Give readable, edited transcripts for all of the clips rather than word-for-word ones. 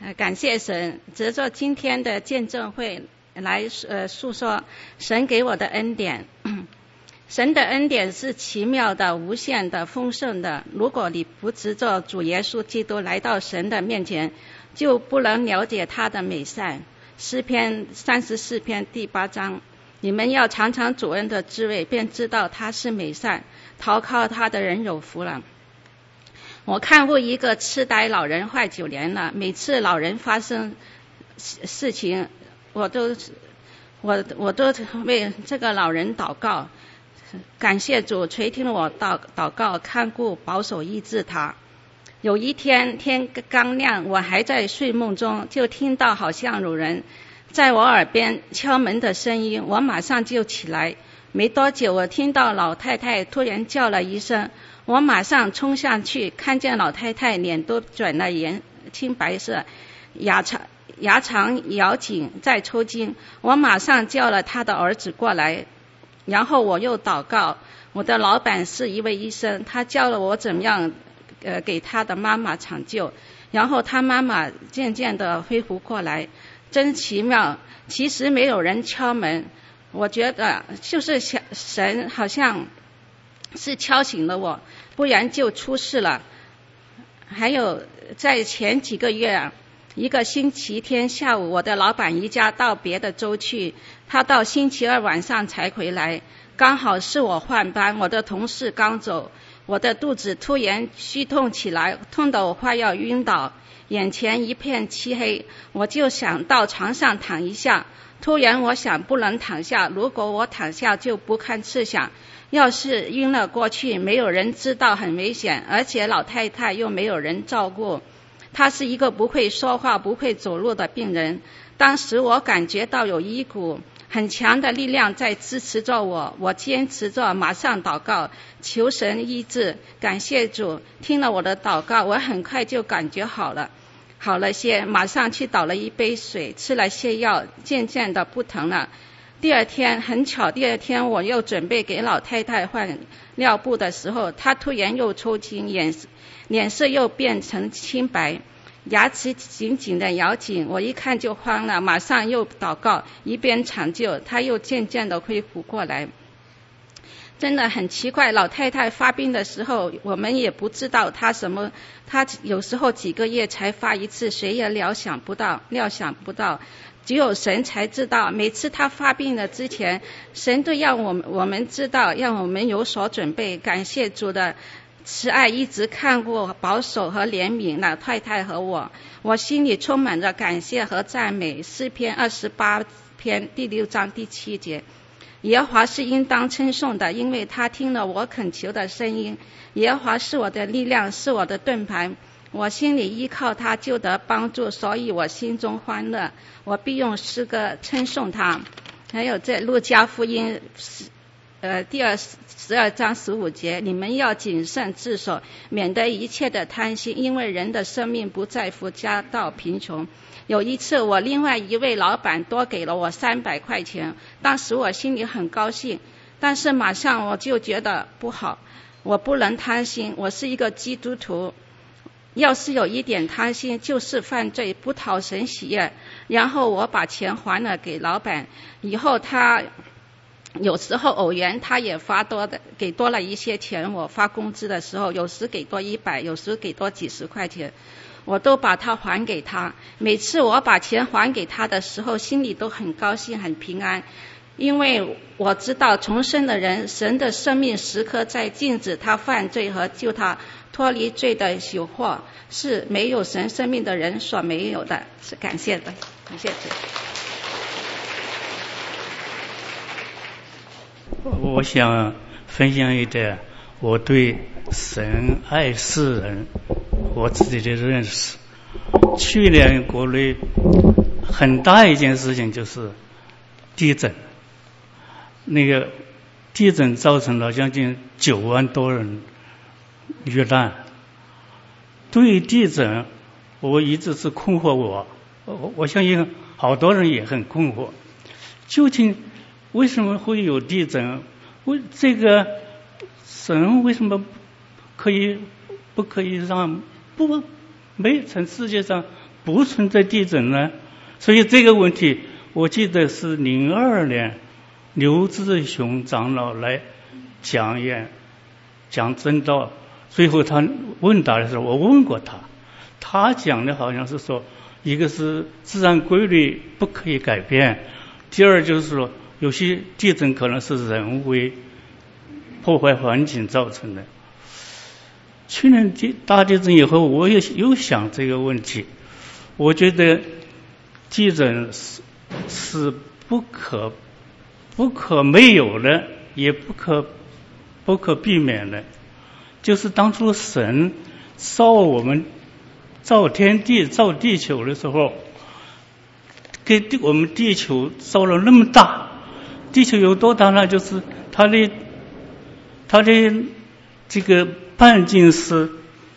感谢神，藉着今天的见证会来诉说神给我的恩典。神的恩典是奇妙的、无限的、丰盛的。如果你不藉着主耶稣基督来到神的面前，就不能了解他的美善。诗篇34篇第8章，你们要尝尝主恩的滋味，便知道他是美善，投靠他的人有福了。我看过一个痴呆老人坏9年了，每次老人发生事情，我都为这个老人祷告，感谢主垂听了我祷告，看顾保守医治他。有一天天刚亮，我还在睡梦中，就听到好像有人在我耳边敲门的声音，我马上就起来。没多久，我听到老太太突然叫了一声，我马上冲上去，看见老太太脸都转了颜，青白色，牙长咬紧在抽筋。我马上叫了他的儿子过来，然后我又祷告。我的老板是一位医生，他教了我怎么样给他的妈妈抢救，然后他妈妈渐渐的恢复过来，真奇妙。其实没有人敲门，我觉得就是神好像是敲醒了我，不然就出事了。还有在前几个月一个星期天下午，我的老板一家到别的州去，他到星期二晚上才回来，刚好是我换班，我的同事刚走，我的肚子突然剧痛起来，痛得我快要晕倒，眼前一片漆黑，我就想到床上躺一下。突然我想不能躺下，如果我躺下就不堪设想，要是晕了过去，没有人知道很危险，而且老太太又没有人照顾。她是一个不会说话、不会走路的病人。当时我感觉到有一股很强的力量在支持着我，我坚持着，马上祷告，求神医治。感谢主，听了我的祷告，我很快就感觉好了些，马上去倒了一杯水，吃了些药，渐渐的不疼了。很巧，第二天我又准备给老太太换尿布的时候，她突然又抽筋，脸色又变成青白，牙齿紧紧的咬紧。我一看就慌了，马上又祷告，一边抢救，她又渐渐的恢复过来。真的很奇怪，老太太发病的时候，我们也不知道她有时候几个月才发一次，谁也料想不到，只有神才知道。每次她发病的之前，神都让我们知道，让我们有所准备。感谢主的慈爱一直看顾、保守和怜悯老太太和我心里充满着感谢和赞美。诗篇28篇第6章第7节，耶和华是应当称颂的，因为他听了我恳求的声音。耶和华是我的力量，是我的盾牌，我心里依靠他就得帮助，所以我心中欢乐，我必用诗歌称颂他。还有在路加福音第12章15节，你们要谨慎自守，免得一切的贪心，因为人的生命不在乎家道贫穷。有一次我另外一位老板多给了我300块钱，当时我心里很高兴，但是马上我就觉得不好，我不能贪心，我是一个基督徒，要是有一点贪心就是犯罪，不讨神喜悦。然后我把钱还了给老板，以后他有时候偶然他也给多了一些钱，我发工资的时候有时给多100，有时给多几十块钱，我都把它还给他。每次我把钱还给他的时候，心里都很高兴很平安，因为我知道重生的人，神的生命时刻在禁止他犯罪和救他脱离罪的诱惑，是没有神生命的人所没有的，是感谢的，感谢主。 我想分享一点我对神爱世人我自己的认识。去年国内很大一件事情就是地震，那个地震造成了将近9万多人遇难。对于地震我一直是困惑，我相信好多人也很困惑，究竟为什么会有地震？这个神为什么不可以让全世界上不存在地震呢？所以这个问题，我记得是02年刘志雄长老来讲真道，最后他问答的时候，我问过他讲的好像是说，一个是自然规律不可以改变，第二就是说有些地震可能是人为破坏环境造成的。去年大地震以后，我也又想这个问题，我觉得地震是不可没有的，也不可避免的。就是当初神造天地造地球的时候，给我们地球造了那么大，地球有多大呢？就是它的这个半径是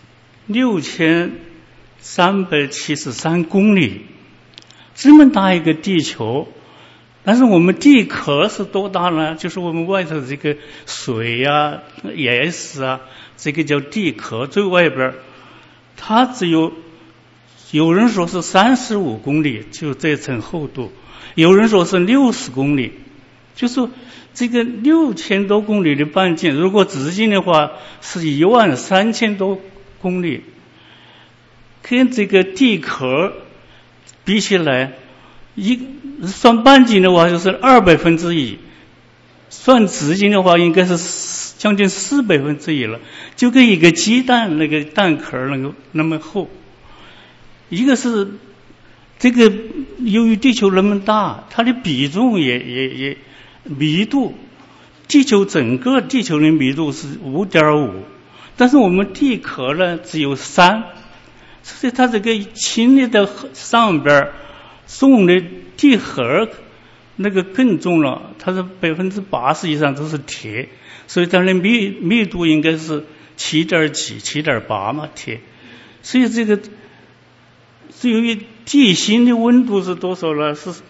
6373公里，这么大一个地球。但是我们地壳是多大呢？就是我们外头这个水啊、岩石啊，这个叫地壳，最外边它只有人说是35公里，就这层厚度，有人说是60公里，就说这个6000多公里的半径，如果直径的话是13000多公里，跟这个地壳比起来，算半径的话就是1/2，算直径的话应该是将近1/4了，就跟一个鸡蛋那个蛋壳那么厚。一个是这个由于地球那么大，它的比重也密度，整个地球的密度是5.5，但是我们地壳呢只有3，所以它这个轻的的上边重的地核那个更重了，它是80%以上都是铁，所以它的密度应该是7.8嘛，铁。所以这个是由于地心的温度是多少呢？是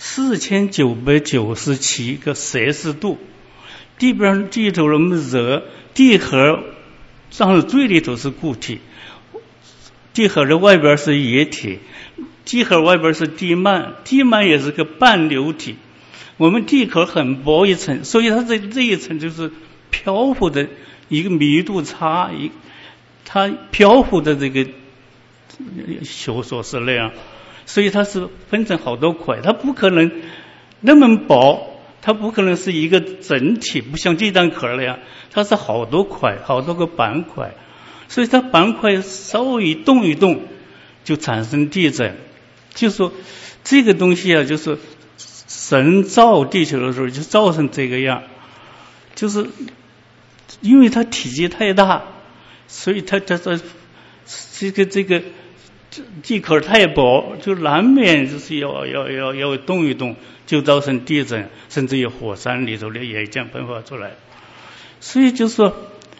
4997个摄氏度，地头那么热，地核上最里头是固体，地核的外边是液体，地核外边是地幔也是个半流体。我们地壳很薄一层，所以它这一层就是漂浮的一个密度差，它漂浮的这个球所是那样，所以它是分成好多块，它不可能那么薄，它不可能是一个整体，不像鸡蛋壳那样，它是好多块，好多个板块，所以它板块稍微动一动就产生地震。就说这个东西啊，就是神造地球的时候就造成这个样，就是因为它体积太大，所以它这个地壳太薄，就难免就是要动一动，就造成地震，甚至有火山里头的岩浆喷发出来。所以就说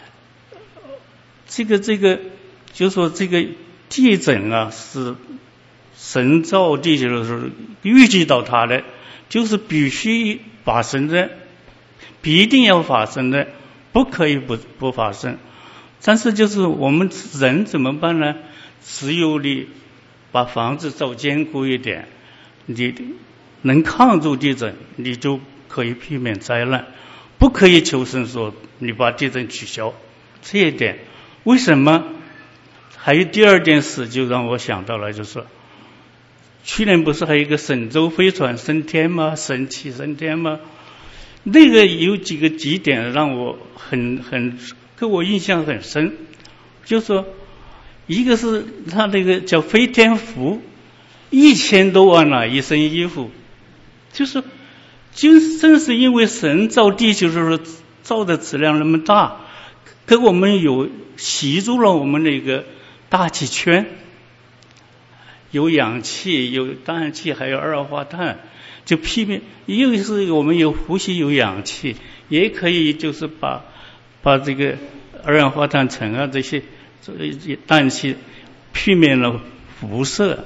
这个就说这个地震啊，是神造地球的时候预计到它的，就是必须发生的，必定要发生的，不可以不发生。但是就是我们人怎么办呢？只有你把房子造坚固一点，你能抗住地震，你就可以避免灾难。不可以求神说你把地震取消，这一点为什么？还有第二件事就让我想到了，就是去年不是还有一个神舟飞船升天吗？神气升天吗？那个有几点让我给我印象很深，就说一个是他那个叫飞天服，1000多万了一身衣服，就是正是因为神造地球的时候造的质量那么大，给我们吸住了我们那个大气圈，有氧气，有氮气，还有二氧化碳，就因为是我们有呼吸有氧气，也可以就是把这个二氧化碳层啊这些氮气避免了辐射。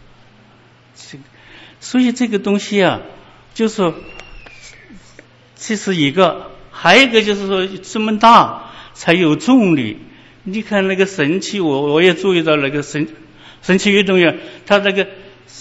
所以这个东西啊，就是说这是一个，还有一个就是说这么大才有重力。你看那个神气，我也注意到那个神奇运动员他这个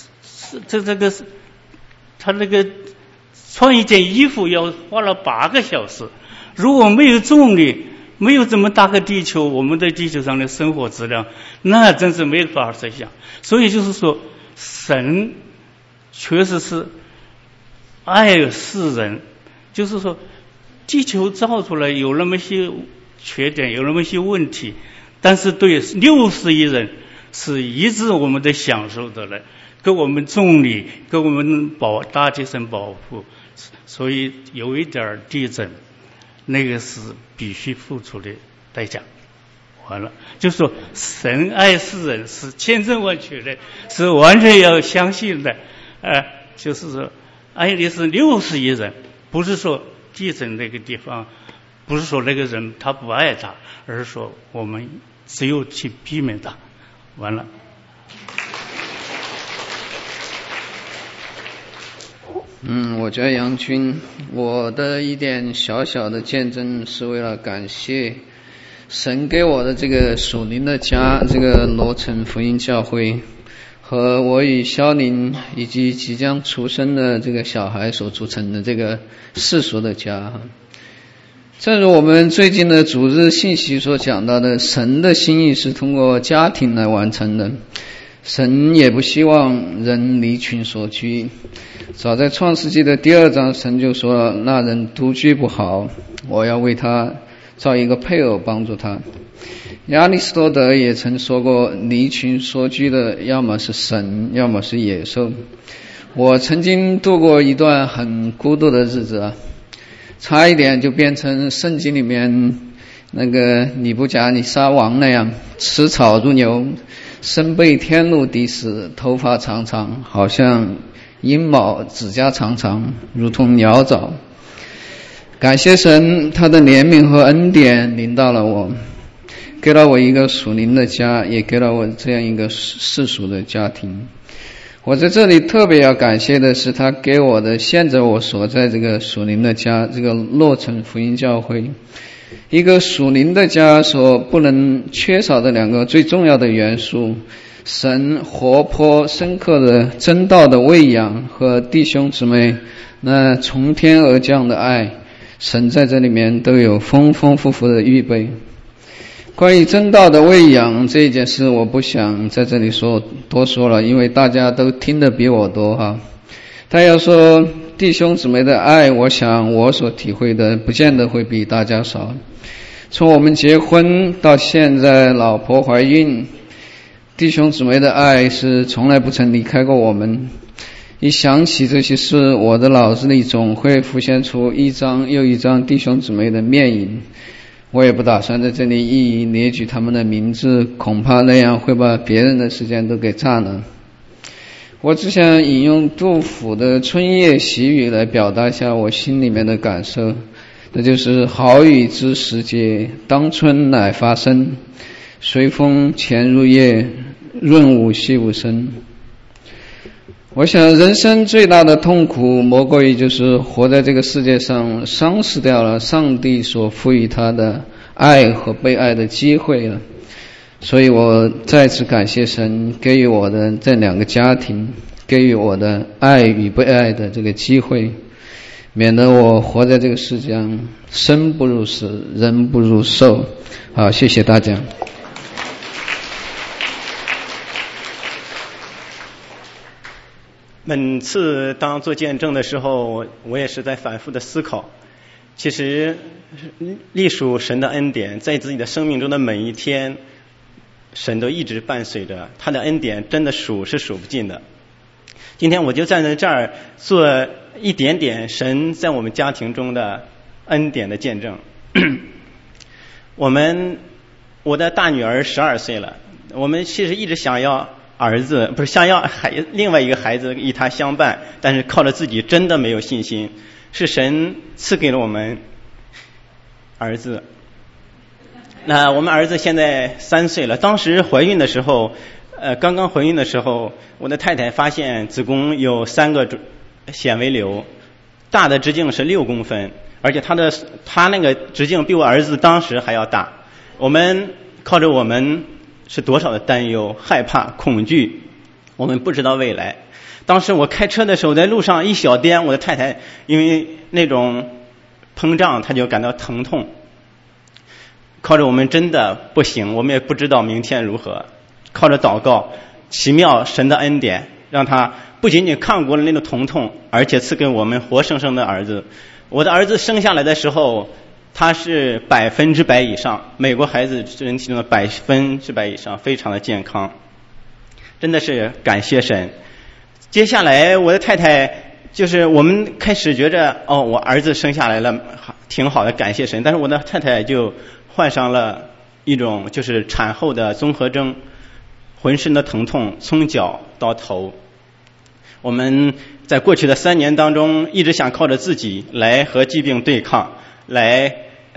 他那个穿一件衣服要花了8个小时，如果没有重力，没有这么大个地球，我们在地球上的生活质量那真是没法设想。所以就是说神确实是爱世人，就是说地球造出来有那么些缺点，有那么些问题，但是对60亿人是一直我们的享受的了，给我们重力，给我们大气层保护。所以有一点地震那个是必须付出的代价。完了，就说神爱世人是千真万确的，是完全要相信的。就是说爱的是60亿人，不是说地震那个地方，不是说那个人他不爱他，而是说我们只有去避免他。完了。 我叫杨军，我的一点小小的见证是为了感谢神给我的这个属灵的家，这个罗城福音教会，和我与肖林以及即将出生的这个小孩所组成的这个世俗的家。正如我们最近的主日信息所讲到的，神的心意是通过家庭来完成的，神也不希望人离群所居。早在创世纪的第2章，神就说了，那人独居不好，我要为他造一个配偶帮助他。亚里士多德也曾说过，离群所居的要么是神，要么是野兽。我曾经度过一段很孤独的日子差一点就变成圣经里面那个尼布甲尼撒王那样，吃草如牛，身背天露地死，头发长长，好像阴毛，指甲长长，如同鸟爪。感谢神，他的怜悯和恩典临到了我，给了我一个属灵的家，也给了我这样一个世俗的家庭。我在这里特别要感谢的是，他给我的现在我所在这个属灵的家，这个洛城福音教会。一个属灵的家所不能缺少的2个最重要的元素，神活泼深刻的真道的喂养和弟兄姊妹那从天而降的爱，神在这里面都有丰丰富富的预备。关于真道的喂养这一件事，我不想在这里多说了，因为大家都听得比我多但要说弟兄姊妹的爱，我想我所体会的不见得会比大家少。从我们结婚到现在老婆怀孕，弟兄姊妹的爱是从来不曾离开过我们。一想起这些事，我的脑子里总会浮现出一张又一张弟兄姊妹的面影。我也不打算在这里一一列举他们的名字，恐怕那样会把别人的时间都给占了。我只想引用杜甫的春夜喜雨来表达一下我心里面的感受，那就是好雨知时节，当春乃发生，随风潜入夜，润物细无声。我想人生最大的痛苦莫过于就是活在这个世界上，丧失掉了上帝所赋予他的爱和被爱的机会了。所以我再次感谢神给予我的这2个家庭，给予我的爱与被爱的这个机会，免得我活在这个世界上生不如死，人不如兽。好，谢谢大家。 每次当做见证的时候，我也是在反复的思考，其实隶属神的恩典，在自己的生命中的每一天，神都一直伴随着，他的恩典真的数不尽的。今天我就站在这儿做一点点神在我们家庭中的恩典的见证。我的大女儿12岁了，我们其实一直想要儿子，不是想要另外一个孩子与他相伴，但是靠着自己真的没有信心，是神赐给了我们儿子。那我们儿子现在3岁了，当时怀孕的时候刚刚怀孕的时候，我的太太发现子宫有3个显微瘤，大的直径是6公分，而且他那个直径比我儿子当时还要大。我们靠着我们是多少的担忧、害怕、恐惧，我们不知道未来。当时我开车的时候，在路上一小颠，我的太太因为那种膨胀，她就感到疼痛。靠着我们真的不行，我们也不知道明天如何。靠着祷告，奇妙神的恩典，让他不仅仅抗过了那个疼痛，而且赐给我们活生生的儿子。我的儿子生下来的时候，他是100%以上，美国孩子人体中的100%以上，非常的健康，真的是感谢神。接下来我的太太就是我们开始觉着我儿子生下来了挺好的，感谢神。但是我的太太就患上了一种就是产后的综合征，浑身的疼痛从脚到头。我们在过去的3年当中一直想靠着自己来和疾病对抗，来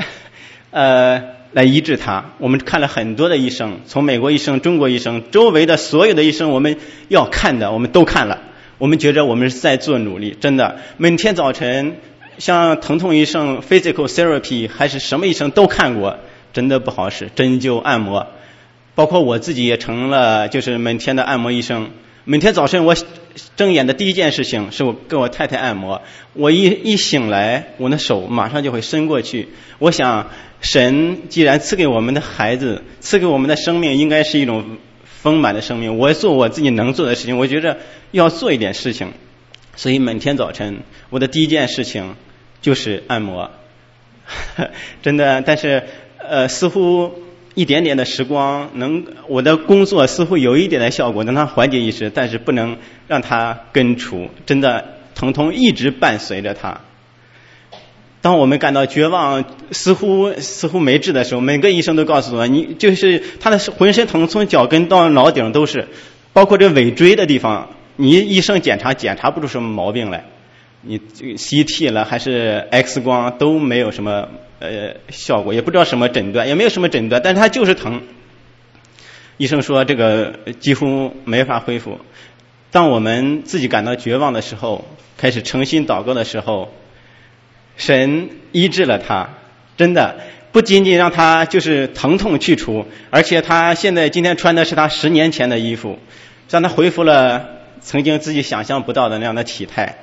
医治它。我们看了很多的医生，从美国医生、中国医生，周围的所有的医生，我们要看的我们都看了。我们觉着我们是在做努力，真的每天早晨像疼痛医生、physical therapy 还是什么医生都看过，真的不好使，针灸按摩，包括我自己也成了就是每天的按摩医生。每天早晨我睁眼的第一件事情是我给我太太按摩，我一醒来，我的手马上就会伸过去。我想神既然赐给我们的孩子，赐给我们的生命应该是一种丰满的生命，我做我自己能做的事情，我觉着要做一点事情，所以每天早晨我的第一件事情就是按摩真的。但是似乎一点点的时光我的工作似乎有一点的效果，能让它缓解一时，但是不能让它根除，真的疼痛一直伴随着它。当我们感到绝望，似乎没治的时候，每个医生都告诉我，你就是他的浑身疼，从脚跟到脑顶都是，包括这尾椎的地方，你医生检查不出什么毛病来，你 CT 了还是 X 光都没有什么效果，也不知道什么诊断，也没有什么诊断，但是他就是疼。医生说这个几乎没法恢复。当我们自己感到绝望的时候，开始诚心祷告的时候，神医治了他，真的不仅仅让他就是疼痛去除，而且他现在今天穿的是他10年前的衣服，让他恢复了曾经自己想象不到的那样的体态。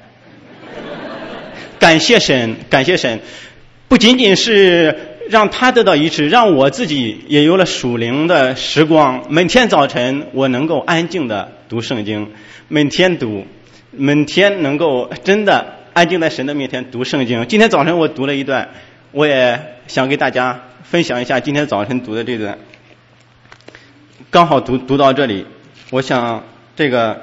感谢神，感谢神，不仅仅是让他得到医治，让我自己也有了属灵的时光。每天早晨我能够安静的读圣经，每天能够真的安静在神的面前读圣经。今天早晨我读了一段，我也想给大家分享一下今天早晨读的这段，刚好读到这里。我想这个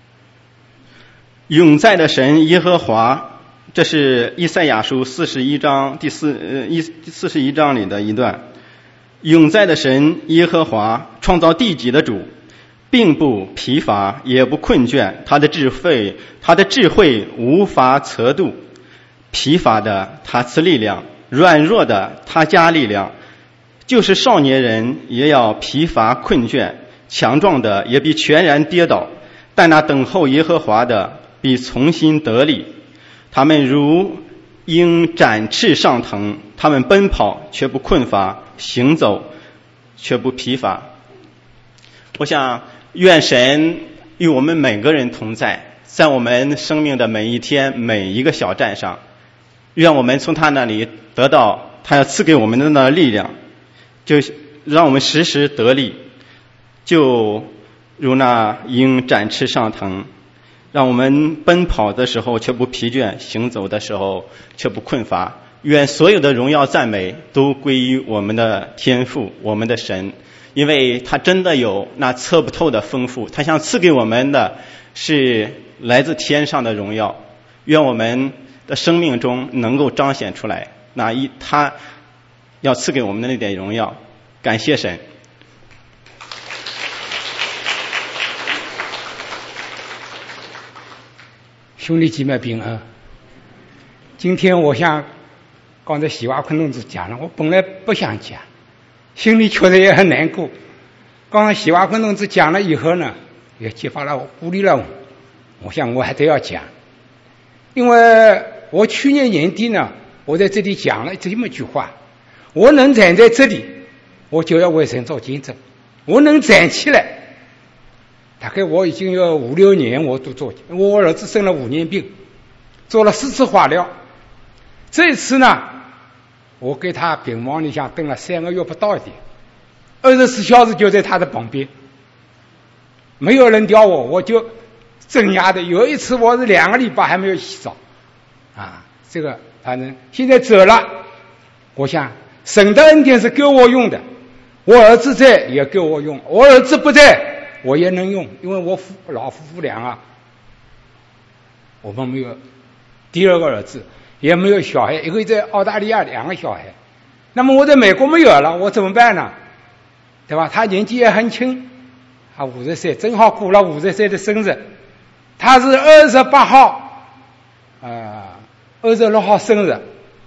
永在的神耶和华，这是以赛亚书41章第41章里的一段。永在的神耶和华，创造地极的主，并不疲乏也不困倦，他的智慧无法测度。疲乏的他赐力量，软弱的他加力量。就是少年人也要疲乏困倦，强壮的也必全然跌倒，但那等候耶和华的必重新得力。他们如鹰展翅上腾，他们奔跑却不困乏，行走却不疲乏。我想愿神与我们每个人同在，在我们生命的每一天每一个小站上，愿我们从他那里得到他要赐给我们的那力量，就让我们时时得力，就如那鹰展翅上腾，让我们奔跑的时候却不疲倦，行走的时候却不困乏。愿所有的荣耀赞美都归于我们的天父，我们的神，因为他真的有那测不透的丰富，他想赐给我们的是来自天上的荣耀。愿我们的生命中能够彰显出来他要赐给我们的那点荣耀。感谢神。 兄弟姐妹平安。今天我想刚才喜华坤同志讲了，我本来不想讲，心里确实也很难过。刚才喜华坤同志讲了以后呢，也激发了我，鼓励了我。我想我还得要讲，因为我去年年底呢，我在这里讲了这么一句话：我能站在这里，我就要为神做见证。 我能站起来。大概我已经有5、6年我都做，我儿子生了5年病，做了4次化疗。这次呢，我给他病房里向等了3个月不到一点，24小时就在他的旁边，没有人屌我，我就镇压的。有一次我是2个礼拜还没有洗澡啊，这个反正现在走了。我想神的恩典是给我用的，我儿子在也给我用，我儿子不在我也能用，因为我老夫妇俩啊，我们没有第2个儿子，也没有小孩，一个在澳大利亚2个小孩。那么我在美国没有了，我怎么办呢？对吧？他年纪也很轻，他50岁，正好过了50岁的生日。他是28号，26号生日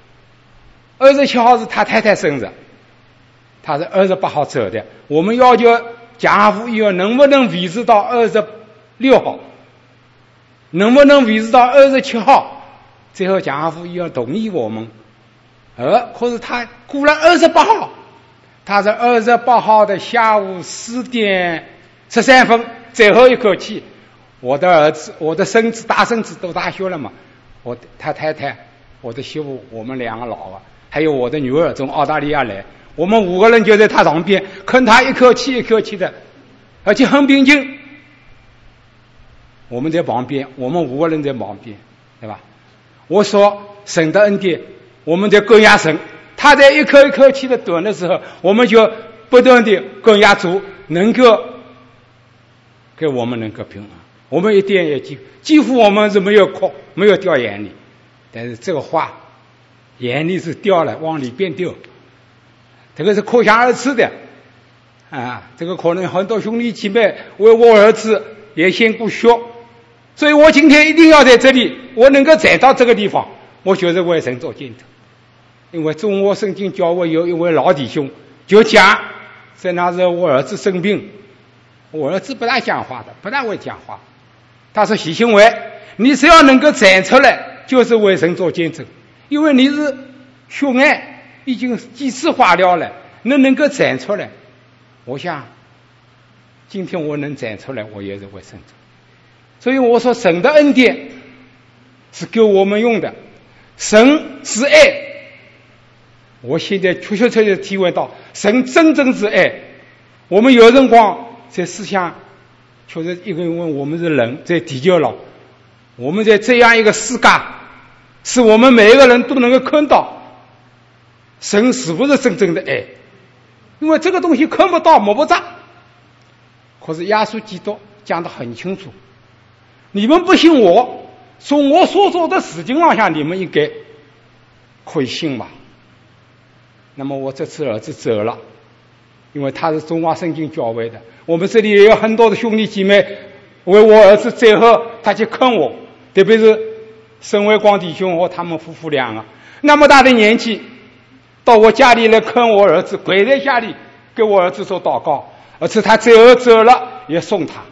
，27号是他太太生日，他是28号走的。我们要求江汉福医院能不能维持到26号，能不能维持到27号？最后江汉福医院同意我们，可是他过了28号，他是28号的下午4点13分最后一口气。我的儿子，我的孙子，大孙子都大学了嘛，他太太，我的媳妇，我们2个老啊，还有我的女儿从澳大利亚来，我们5个人就在他旁边看他一口气一口气的，而且很平静。我们在旁边，我们5个人在旁边，对吧？我说神的恩典，我们在跟压神，他在一口一口气的短的时候，我们就不断的跟压主，能够给我们能够平安。我们一点也几乎我们是没有哭，没有掉眼泪，但是这个话眼泪是掉了，往里边丢，这个是可想而知的啊。这个可能很多兄弟姐妹为我儿子也先过血，所以我今天一定要在这里，我能够站到这个地方，我就是为神做见证。因为中国圣经教会有一位老弟兄就讲，在那时候我儿子生病，我儿子不大讲话的，不大会讲话。他说习行为，你只要能够站出来，就是为神做见证。因为你是血癌已经几次化疗了，你能够站出来，我想今天我能站出来，我也是为神做。所以我说神的恩典是给我们用的，神是爱。我现在确确实实体会到神真正是爱。我们有人光在思想确实因为我们是人，在地球上，我们在这样一个世界，是我们每一个人都能够看到神是不是真正的爱。因为这个东西看不到摸不着，可是耶稣基督讲得很清楚，你们不信我，从我所做的事情上下，你们应该可以信吧。那么我这次儿子走了，因为他是中华圣经教会的，我们这里也有很多的兄弟姐妹为我儿子最后他去看我，特别是沈伟光弟兄和他们夫妇2个那么大的年纪到我家里来看我儿子，跪在家里给我儿子做祷告，而且他最后走了也送他。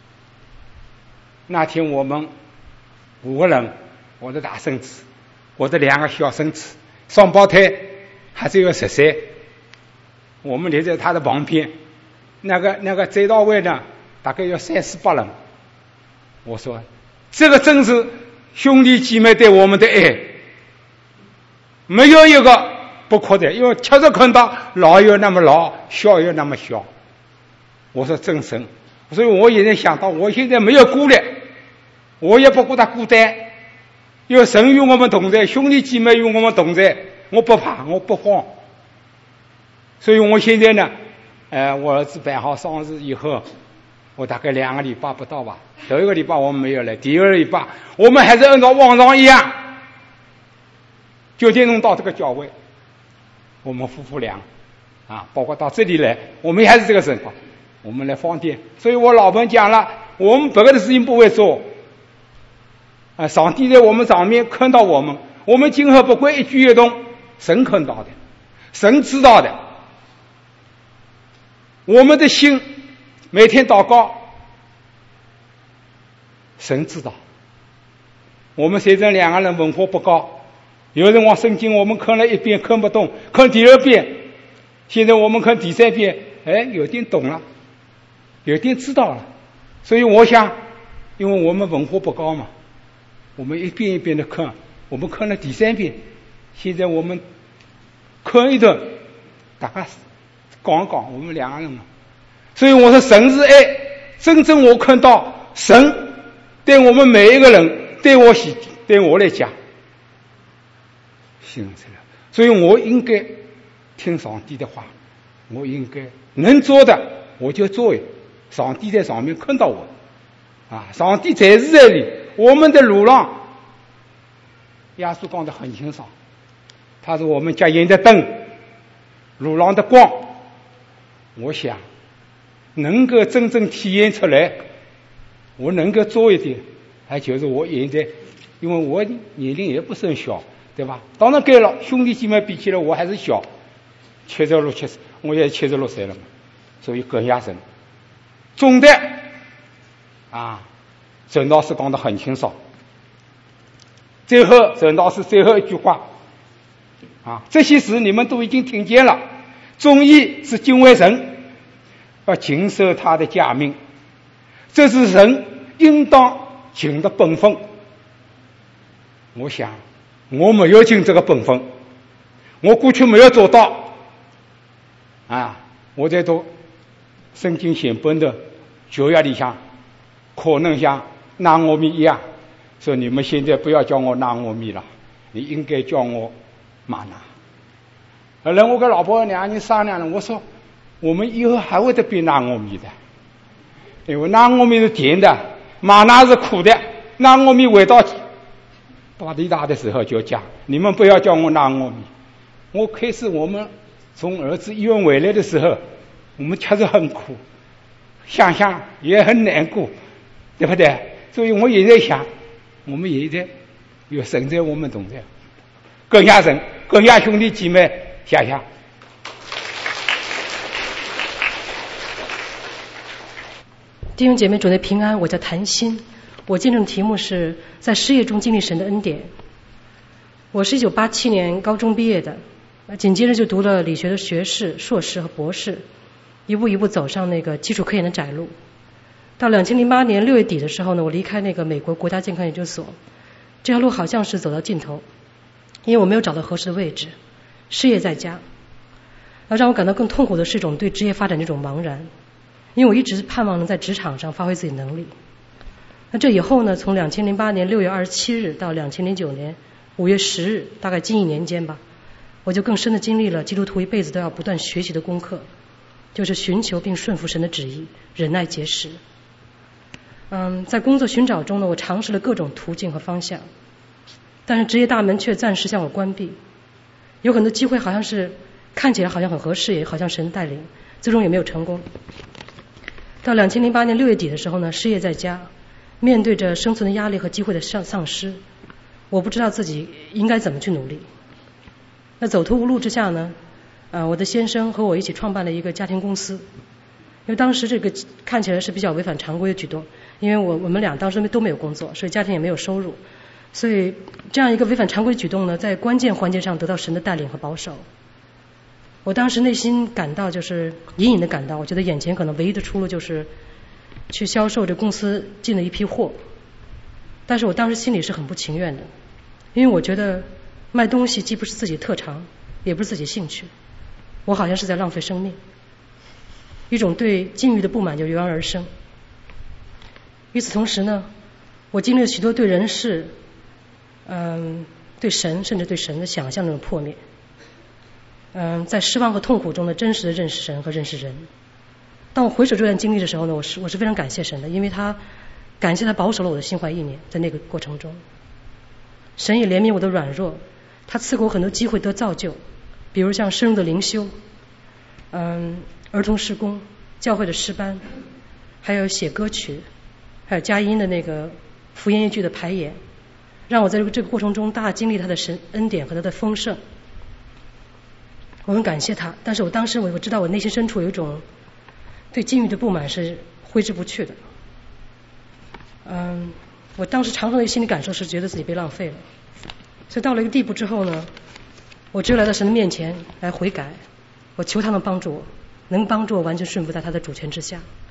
那天我们5个人，我的大孙子，我的2个小孙子，双胞胎还只有10岁，我们立在他的旁边，那个追悼会呢大概有3、400人。我说这个真是兄弟姐妹对我们的爱，没有一个不哭的，因为确实看到老有那么老，小有那么小。我说真神，所以我现在想到我现在没有孤立，我也不觉得孤单，因为神与我们同在，兄弟姐妹与我们同在，我不怕，我不慌。所以我现在呢我儿子办好丧事以后，我大概2个礼拜不到吧，头1个礼拜我们没有来，第2个礼拜我们还是按照往常一样9点钟到这个教会，我们夫妇俩包括到这里来，我们还是这个情况，我们来放电。所以我老婆讲了，我们别的事情不会做上帝在我们上面看到我们，我们今后不会一举一动，神看到的，神知道的。我们的心每天祷告，神知道。我们虽然2个人文化不高，有人往圣经我们看了1遍看不懂，看第2遍，现在我们看第3遍有点懂了， 有点知道了。所以我想，因为我们文化不高嘛，我们一遍一遍的看，我们看了第3遍，现在我们看一段，大家讲一讲我们2个人嘛。所以我说神是爱，真正我看到神对我们每一个人，对我来讲形成了，所以我应该听上帝的话，我应该能做的我就做。上帝在上面看到我上帝在是这里，我们的路上耶稣讲得很清楚，他是我们脚前的灯，路上的光。我想能够真正体验出来，我能够做一点，还就是我现在，因为我年龄也不是很小，对吧？当然该了，兄弟姐妹比起来我还是小，76、70，我也76岁了嘛。所以感谢神。总的陈老师讲得很清楚。最后陈老师最后一句话这些事你们都已经听见了。忠义是敬畏神，要谨守他的诫命，这是人应当尽的本分。我想我没有尽这个本分，我过去没有做到我在读圣经写本的旧约里向可能像拿俄米一样，说你们现在不要叫我拿俄米了，你应该叫我玛拿。后来我跟老婆2个人商量了，我说我们以后还会得变拿俄米的，因为拿俄米是甜的，玛拿是苦的，拿俄米味道大地大的时候就讲你们不要叫我拿俄米。我开始我们从儿子医院回来的时候，我们确实很苦，想想也很难过，对不对？所以我也在想，我们现在有神在我们同在，感谢神，感谢兄弟姐妹，谢谢。 弟兄姐妹，主内平安，我叫谭鑫，我见证的题目是在失业中经历神的恩典。我是1987年高中毕业的，紧接着就读了理学的学士、硕士和博士，一步一步走上那个基础科研的窄路。到2008年6月底的时候呢，我离开那个美国国家健康研究所，这条路好像是走到尽头，因为我没有找到合适的位置，失业在家。让我感到更痛苦的是一种对职业发展的一种茫然，因为我一直盼望能在职场上发挥自己能力。那这以后呢，从2008年6月27日到2009年5月10日，大概近1年间吧，我就更深地经历了基督徒一辈子都要不断学习的功课，就是寻求并顺服神的旨意，忍耐节食。在工作寻找中呢，我尝试了各种途径和方向，但是职业大门却暂时向我关闭。有很多机会好像是看起来好像很合适，也好像神带领，最终也没有成功。到2008年6月底的时候呢，失业在家，面对着生存的压力和机会的丧失，我不知道自己应该怎么去努力。那走投无路之下呢，我的先生和我一起创办了一个家庭公司。因为当时这个看起来是比较违反常规的举动，因为我们俩当时都没有工作，所以家庭也没有收入，所以这样一个违反常规的举动呢，在关键环节上得到神的带领和保守。我当时内心感到，就是隐隐的感到，我觉得眼前可能唯一的出路就是去销售这公司进了一批货，但是我当时心里是很不情愿的，因为我觉得卖东西既不是自己特长，也不是自己兴趣，我好像是在浪费生命。一种对境遇的不满就油然而生。与此同时呢，我经历了许多对人事、对神甚至对神的想象中的破灭。在失望和痛苦中呢，真实的认识神和认识人。当我回首这段经历的时候呢，我是非常感谢神的，因为感谢他保守了我的心怀意念，在那个过程中，神也怜悯我的软弱，他赐给我很多机会得造就，比如像深入的灵修，儿童事工、教会的诗班，还有写歌曲，还有佳音的那个福音乐剧的排演，让我在这个过程中大经历他的神恩典和他的丰盛。我很感谢他，但是我当时我知道我内心深处有一种对境遇的不满是挥之不去的。我当时常常的心理感受是觉得自己被浪费了，所以到了一个地步之后呢，我只有来到神的面前来悔改，我求他能帮助我，能帮助我完全顺服在他的主权之下。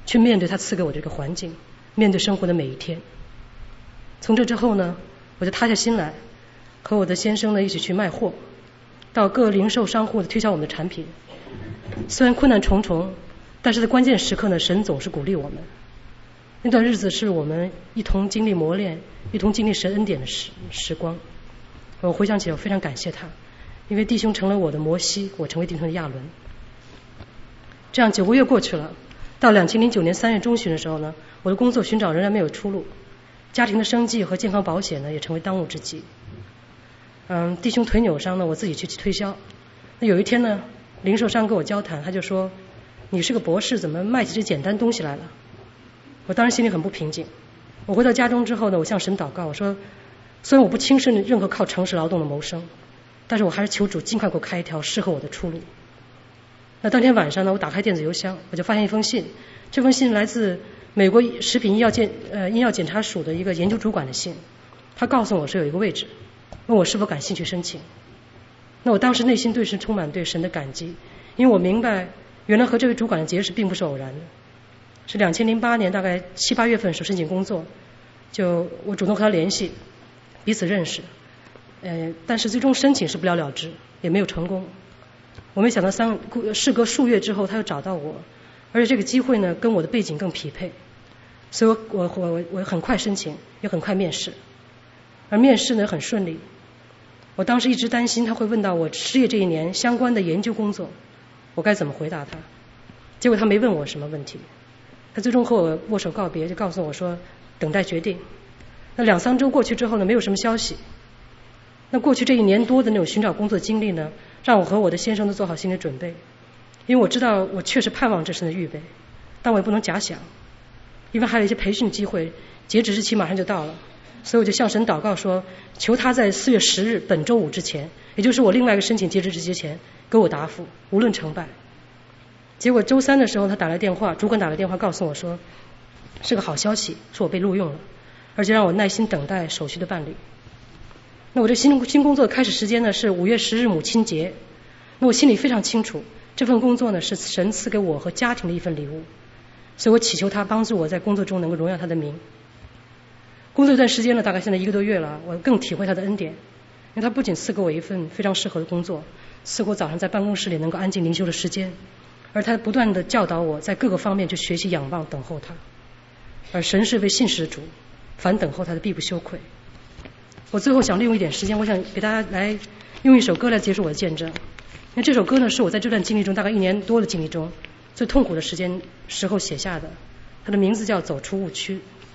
去面对他赐给我这个环境，面对生活的每一天。从这之后呢，我就塌下心来，和我的先生呢一起去卖货，到各零售商户推销我们的产品。虽然困难重重，但是在关键时刻呢，神总是鼓励我们。那段日子是我们一同经历磨练，一同经历神恩典的时光。我回想起来，我非常感谢他，因为弟兄成了我的摩西，我成为弟兄的亚伦。这样9个月过去了，到2009年3月中旬的时候呢，我的工作寻找仍然没有出路，家庭的生计和健康保险呢也成为当务之急。弟兄腿扭伤呢，我自己去推销。那有一天呢，零售商跟我交谈，他就说：“你是个博士，怎么卖起这简单东西来了？”我当时心里很不平静。我回到家中之后呢，我向神祷告，我说：“虽然我不轻视任何靠诚实劳动的谋生，但是我还是求主尽快给我开一条适合我的出路。”那当天晚上呢，我打开电子邮箱，我就发现一封信。这封信来自美国食品医药检查署的一个研究主管的信，他告诉我说有一个位置，问我是否感兴趣申请。那我当时内心对神充满对神的感激，因为我明白原来和这位主管的结识并不是偶然的，是2008年大概7、8月份时候申请工作，我主动和他联系，彼此认识，但是最终申请是不了了之，也没有成功。我没想到事隔数月之后他又找到我，而且这个机会呢跟我的背景更匹配，所以我很快申请，也很快面试，而面试呢很顺利。我当时一直担心他会问到我失业这一年相关的研究工作，我该怎么回答他。结果他没问我什么问题，他最终和我握手告别，就告诉我说等待决定。那2、3周过去之后呢，没有什么消息。那过去这1年多的那种寻找工作经历呢，让我和我的先生都做好心理准备，因为我知道我确实盼望这神的预备，但我也不能假想，因为还有一些培训机会，截止日期马上就到了，所以我就向神祷告说，求他在4月10日本周5之前，也就是我另外一个申请截止日期前给我答复，无论成败。结果周3的时候他打来电话，主管打来电话告诉我说是个好消息，说我被录用了，而且让我耐心等待手续的办理。那我这新工作的开始时间呢是5月10日母亲节，那我心里非常清楚，这份工作呢是神赐给我和家庭的一份礼物，所以我祈求他帮助我在工作中能够荣耀他的名。工作一段时间了，大概现在1个多月了，我更体会他的恩典，因为他不仅赐给我一份非常适合的工作，赐给我早上在办公室里能够安静灵修的时间，而他不断的教导我在各个方面去学习仰望等候他，而神是位信实的主，凡等候他的必不羞愧。我最后想利用一点时间，我想给大家来用一首歌来结束我的见证。那这首歌呢是我在这段经历中大概1年多的经历中最痛苦的时候写下的，它的名字叫《走出误区》。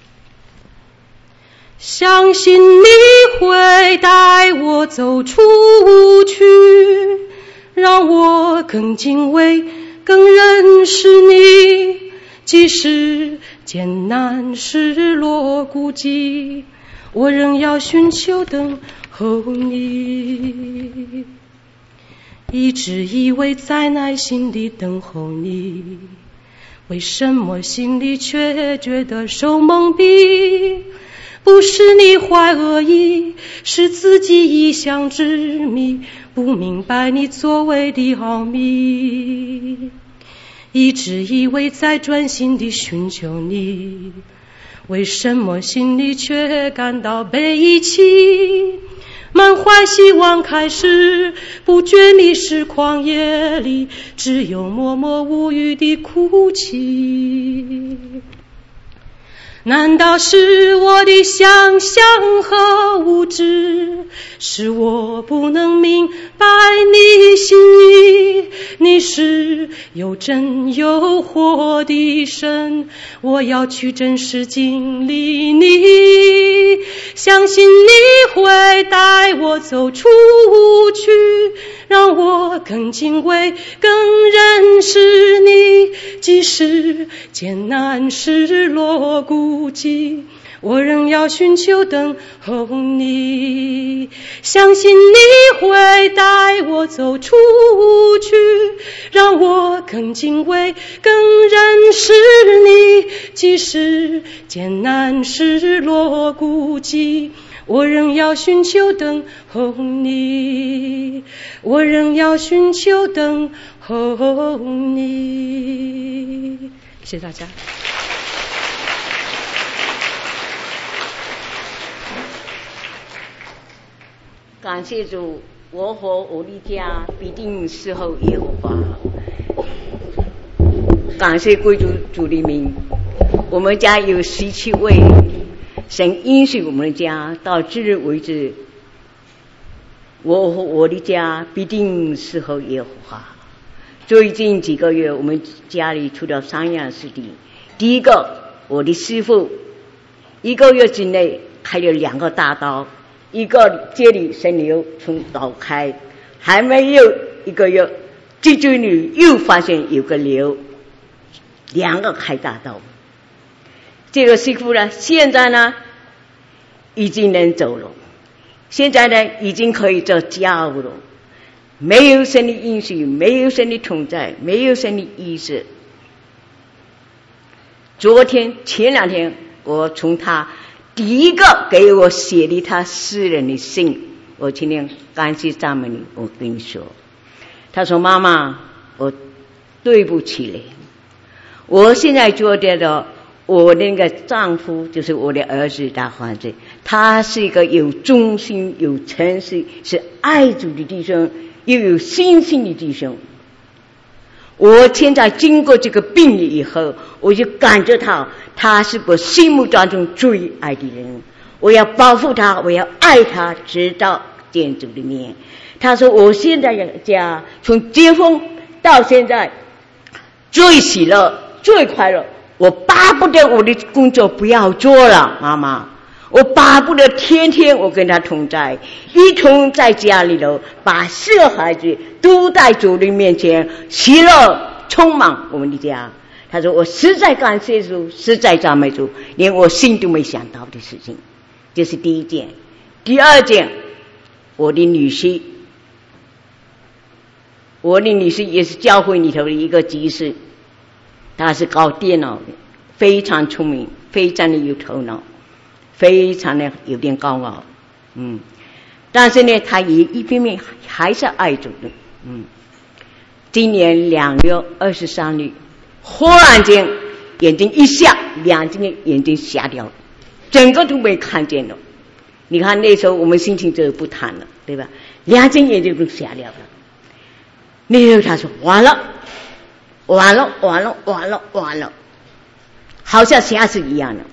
相信你会带我走出误区，让我更敬畏更认识你，即使艰难失落孤寂，我仍要寻求等候你。一直以为在耐心地等候你，为什么心里却觉得受蒙蔽？不是你怀恶意，是自己一厢之迷，不明白你作为的奥秘。一直以为在专心地寻求你，为什么心里却感到被遗弃？满怀希望开始，不觉迷失旷野里，只有默默无语的哭泣。难道是我的想象和无知，使我不能明白你心意？你是有真有活的神，我要去真实经历你，相信你会带我走出误区，让我更敬畏更认识你，即使艰难失落孤寂，我仍要寻求等候你，相信你会带我走出误区，让我更敬畏更认识你，即使艰难失落孤寂，我仍要寻求等候你，我仍要寻求等候你。 谢谢大家。 感谢主，我和我的家必定侍候耶和华。感谢归主的名，我们家有17位，神应许我们的家到今日为止，我和我的家必定侍候耶和华。最近几个月，我们家里出了3样事情。第一个，我的师傅1个月之内开了2个大刀，一个这里生瘤从脑开，还没有1个月，脊椎里又发现有个瘤，2个开大刀。这个师傅呢，现在呢已经能走了，现在呢已经可以做家务了，没有神的应许，没有神的同在，没有神的医治。前2天，我从他第一个给我写的他私人的信，我今天感谢赞美你。我跟你说，他说妈妈，我对不起你，我现在觉得我那个丈夫就是我的儿子大儿子，他是一个有忠心有诚实，是爱主的弟兄，又有信心的弟兄。我现在经过这个病以后，我就感觉到他是我心目当中最爱的人，我要保护他，我要爱他，直到见主的面。他说我现在家从结婚到现在最喜乐最快乐，我巴不得我的工作不要做了，妈妈，我巴不得天天我跟他同在，一同在家里头把4个孩子都在主的面前，喜乐充满我们的家。他说我实在感谢主，实在赞美主，连我心都没想到的事情。这是第一件。第二件，我的女婿也是教会里头的一个技师，他是搞电脑的，非常聪明，非常的有头脑，非常的有点高傲，但是呢，他也一方面还是爱主的，今年2月23日，忽然间眼睛一下，2只眼睛瞎掉了，整个都没看见了。你看那时候我们心情就不谈了，对吧？2只眼睛都瞎掉了。那时候他说完了，好像瞎死一样的。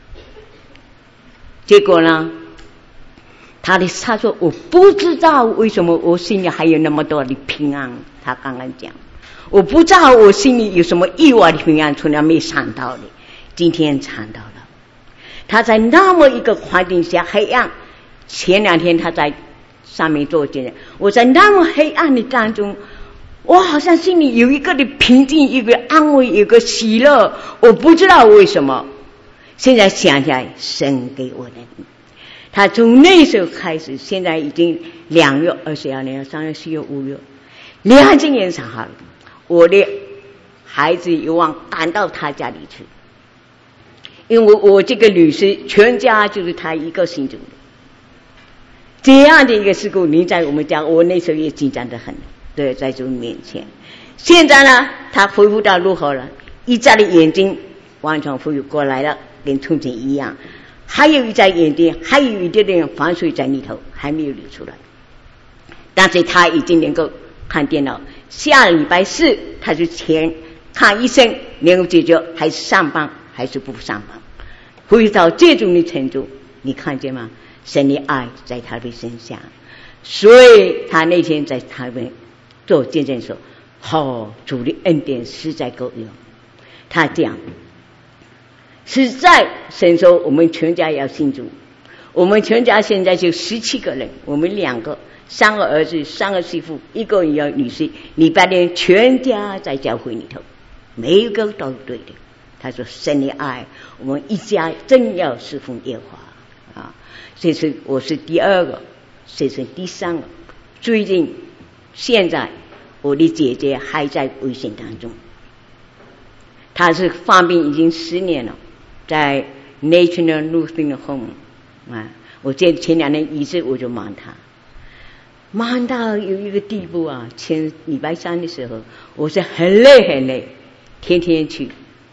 结果呢，他说我不知道为什么我心里还有那么多的平安。他刚刚讲，我不知道我心里有什么意外的平安，从来没想到的，今天尝到了。他在那么一个环境下黑暗，前2天他在上面做见证，我在那么黑暗的当中，我好像心里有一个的平静，一个安慰，一个喜乐，我不知道为什么。现在想起来，神给我的。他从那时候开始，现在已经2月22年、3月、4月、5月，2只眼上好了。我的孩子有望赶到他家里去，因为我这个女士全家就是他一个信主的。这样的一个事故，你在我们家，我那时候也紧张得很，对，在主面前。现在呢，他恢复到如何了？一只的眼睛完全恢复过来了，跟从前一样。还有一只眼睛，还有一点点防水在里头，还没有流出来。但是他已经能够看电脑。下礼拜4他就前看医生，能够解决还是上班还是不上班，回到这种的程度，你看见吗？神的爱在他的身上。所以他那天在他们做见证说，主的恩典实在够用。他讲实在神说我们全家要信主，我们全家现在就17个人，我们2个3个儿子3个媳妇，1个女婿，礼拜天全家在教会里头，每一个都对的。他说神的爱，我们一家真要侍奉耶和华啊！这是我是第2个，这是第3个。最近现在我的姐姐还在危险当中，她是患病已经10年了，在 National Nursing Home 啊。我前2年一次我就忙她，忙到有一个地步啊，前礼拜3的时候，我是很累，天天去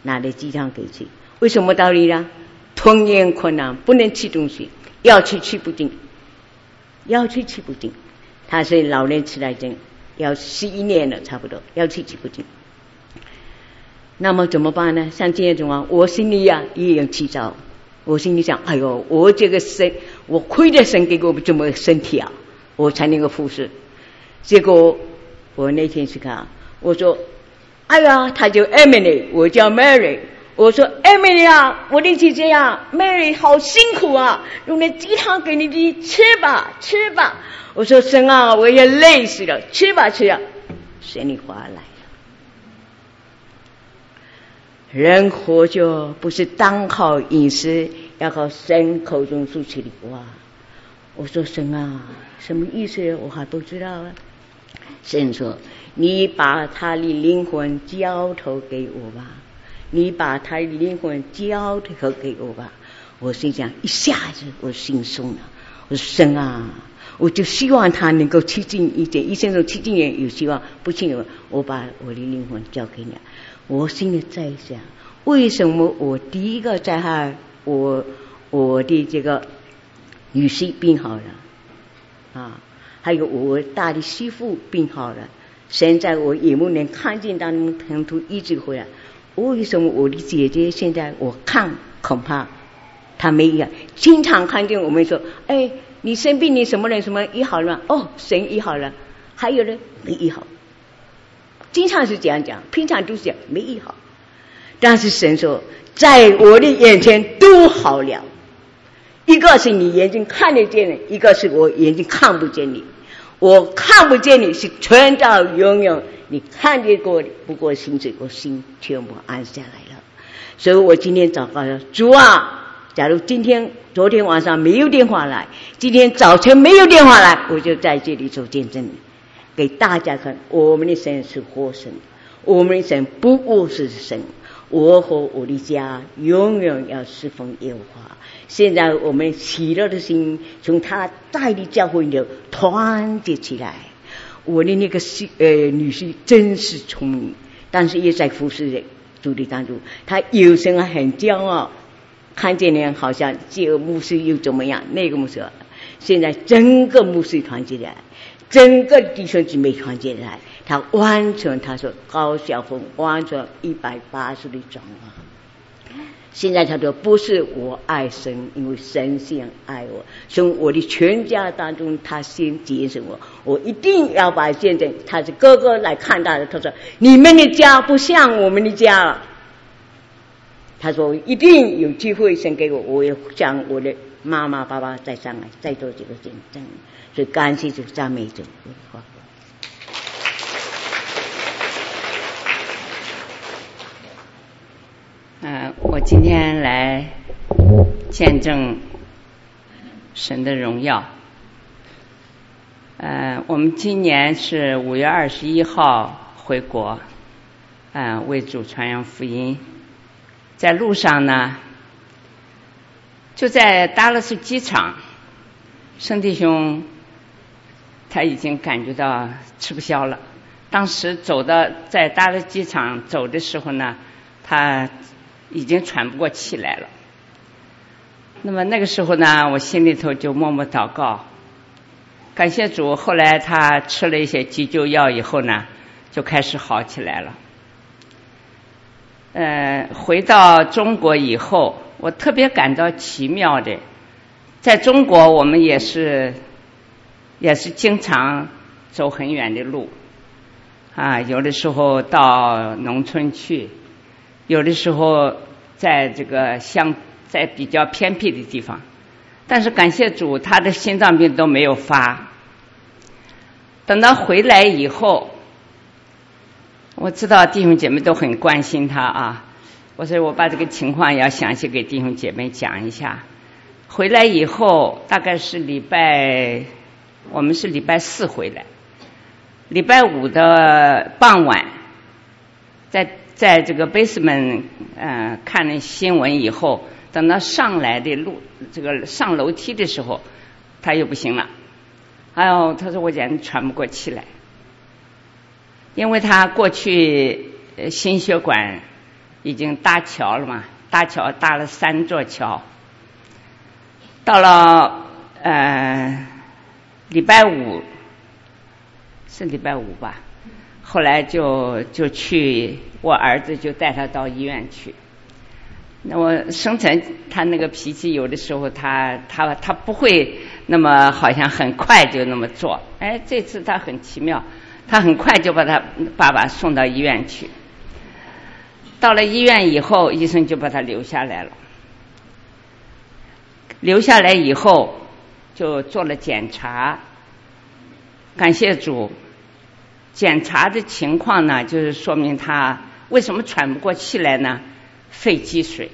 拿了鸡汤给吃。为什么道理呢？吞咽困难，不能吃东西，要吃不进，要吃不进。他是老年痴呆症，要11年了差不多，要吃不进。那么怎么办呢？像这种我心里也有气躁，我心里想，哎呦，我这个我亏的神给我这么身体我才能够服侍。结果我那天去看，我说，哎呀，他叫 Emily， 我叫 Mary。我说 Emily 我的姐姐Mary 好辛苦用了鸡汤给你的，吃吧。我说神我也累死了，吃吧。神的话来了，人活着不是单靠饮食，要靠神口中说出的话。我说神什么意思我还不知道神说，你把他的灵魂交托给我吧，你把他的灵魂交托给我吧。我心想，一下子我心松了。我说神我就希望他能够亲近一点，医生说亲近人有希望，不亲近我把我的灵魂交给你。我心里在想，为什么我第一个灾害我的这个女婿病好了还有我大的媳妇病好了，现在我也不能看见他们疼痛医治回来。为什么我的姐姐现在我看恐怕她没一样，经常看见我们说，哎，你生病你什么人什么医好了吗？神医好了，还有人没医好，经常是这样讲，平常都是讲没医好。但是神说，在我的眼前都好了，一个是你眼睛看得见的，一个是我眼睛看不见你。我看不见你是存到永远，你看见过不过心智，我心全部安下来了。所以我今天祷告了，主假如昨天晚上没有电话来，今天早晨没有电话来，我就在这里做见证，给大家看，我们的神是活神，我们的神不过是神，我和我的家永远要侍奉耶和华。现在我们喜乐的心从他带的教会里团结起来。我的那个女婿真是聪明，但是也在服侍主的当中，他有时候很骄傲，看见人好像这个牧师又怎么样，那个牧师，现在整个牧师团结来，整个弟兄姊妹团结来，他完全，他说高晓峰完全180的转化。现在他说不是我爱神，因为神先爱我，从我的全家当中他先节省我一定要把见证。他是哥哥来看他的，他说你们的家不像我们的家他说我一定有机会神给我也向我的妈妈爸爸再上来再做这个见证。所以感谢主，赞美主。 我今天来见证神的荣耀。我们今年是5月21号回国，为主传扬福音。在路上呢，就在达拉斯机场，圣弟兄他已经感觉到吃不消了。当时在达拉斯机场走的时候呢，他已经喘不过气来了。那么那个时候呢，我心里头就默默祷告，感谢主。后来他吃了一些急救药以后呢，就开始好起来了。回到中国以后，我特别感到奇妙的，在中国我们也是经常走很远的路有的时候到农村去，有的时候在这个在比较偏僻的地方，但是感谢主，他的心脏病都没有发。等到回来以后，我知道弟兄姐妹都很关心他所以我把这个情况也要详细给弟兄姐妹讲一下。回来以后大概是我们是礼拜4回来，礼拜5的傍晚，在这个 basement 看了新闻以后，等到上来的路，这个上楼梯的时候，他又不行了。他说我简直喘不过气来，因为他过去心血管已经搭桥了嘛，搭桥搭了3座桥。到了礼拜五，是礼拜五吧，后来就去，我儿子就带他到医院去。那我生辰他那个脾气，有的时候他不会那么好像很快就那么做。哎，这次他很奇妙，他很快就把他爸爸送到医院去。到了医院以后，医生就把他留下来了。留下来以后就做了检查，感谢主，检查的情况呢，就是说明他为什么喘不过气来呢？肺积水。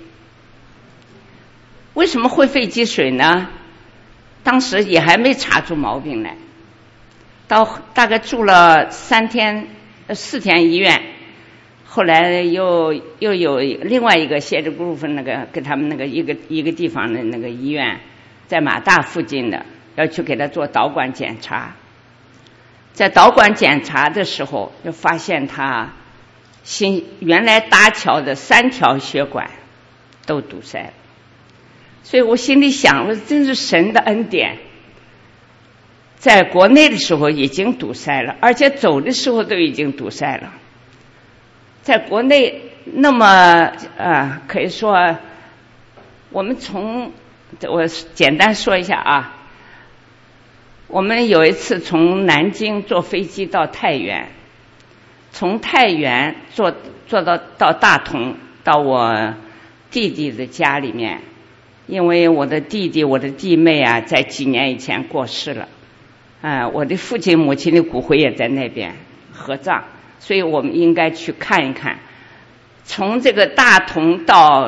为什么会肺积水呢？当时也还没查出毛病来，到大概住了4天医院，后来又有另外一个协助部分那个给他们那个一个地方的那个医院，在马大附近的，要去给他做导管检查。在导管检查的时候，就发现他原来搭桥的3条血管都堵塞了。所以我心里想，我真是神的恩典。在国内的时候已经堵塞了，而且走的时候都已经堵塞了。在国内那么可以说，我简单说一下啊。我们有一次从南京坐飞机到太原，从太原坐到大同，到我弟弟的家里面，因为我的弟弟我的弟妹啊，在几年以前过世了，我的父亲母亲的骨灰也在那边合葬，所以我们应该去看一看。从这个大同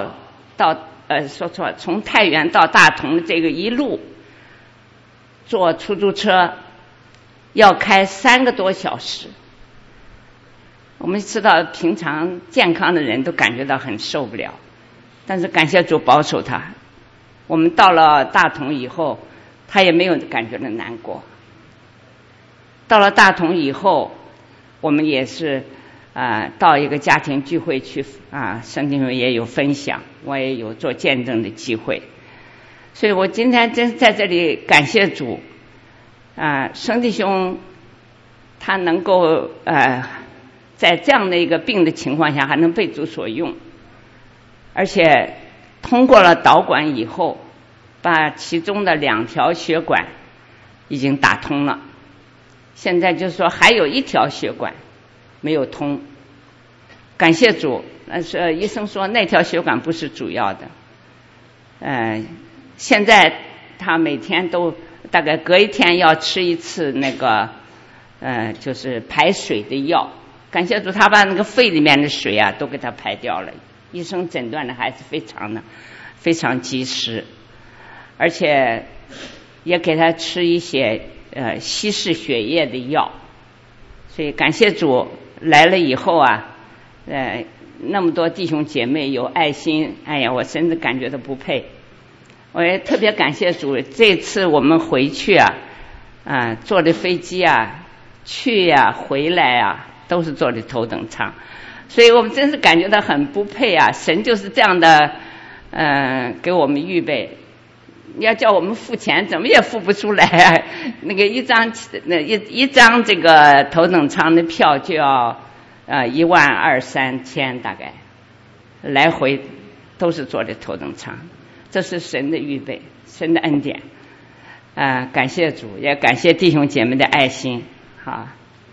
从太原到大同的这个一路，坐出租车要开3个多小时。我们知道平常健康的人都感觉到很受不了，但是感谢主保守他。我们到了大同以后，他也没有感觉到难过。到了大同以后，我们也是到一个家庭聚会去圣弟兄也有分享，我也有做见证的机会。所以我今天真在这里感谢主圣弟兄他能够在这样的一个病的情况下还能被主所用，而且通过了导管以后，把其中的2条血管已经打通了。现在就是说还有1条血管没有通，感谢主。但是医生说那条血管不是主要的。现在他每天都大概隔1天要吃1次那个就是排水的药。感谢主，他把那个肺里面的水都给他排掉了。医生诊断的还是非常及时，而且也给他吃一些稀释血液的药。所以感谢主，来了以后那么多弟兄姐妹有爱心，哎呀，我真的感觉到不配。我也特别感谢主，这次我们回去坐的飞机去回来都是坐的头等舱，所以我们真是感觉到很不配神就是这样的给我们预备。要叫我们付钱怎么也付不出来那个一张这个头等舱的票就要12000-13000千，大概来回都是坐的头等舱。这是神的预备，神的恩典感谢主，也感谢弟兄姐妹的爱心。好，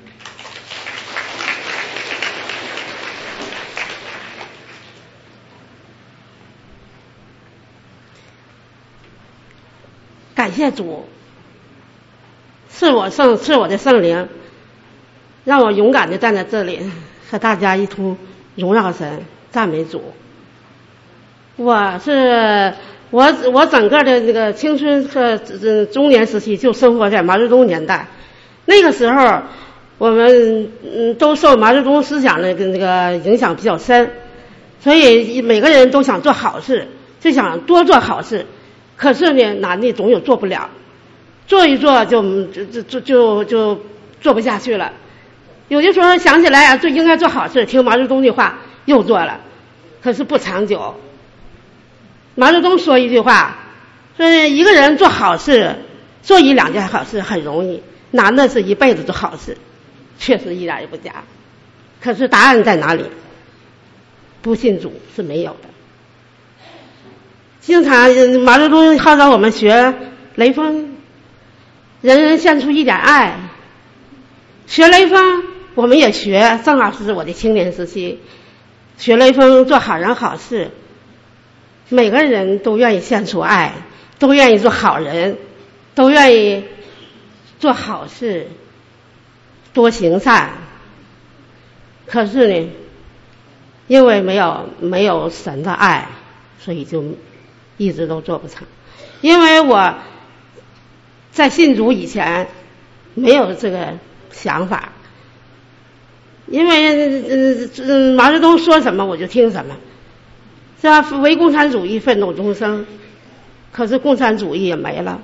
感谢主，是我的圣灵，让我勇敢的站在这里和大家一同荣耀神，赞美主。我整个的这个青春和中年时期就生活在毛泽东年代，那个时候我们都受毛泽东思想的这个影响比较深，所以每个人都想做好事，就想多做好事。可是呢，男的总有做不了，做一做就做不下去了。有的时候想起来就应该做好事，听毛泽东的话又做了。 可是不长久。毛泽东说一句话，说一个人做好事，做一两件好事很容易，难的是一辈子做好事，确实一点也不假。可是答案在哪里？不信主是没有的。经常毛泽东号召我们学雷锋，人人献出一点爱。学雷锋我们也学，正好是我的青年时期，学雷锋做好人好事，每个人都愿意献出爱，都愿意做好人，都愿意做好事，多行善。可是呢，因为没有神的爱，所以就一直都做不成。因为我在信主以前没有这个想法，因为毛泽东说什么我就听什么，是吧？为共产主义奋斗终生，可是共产主义也没了。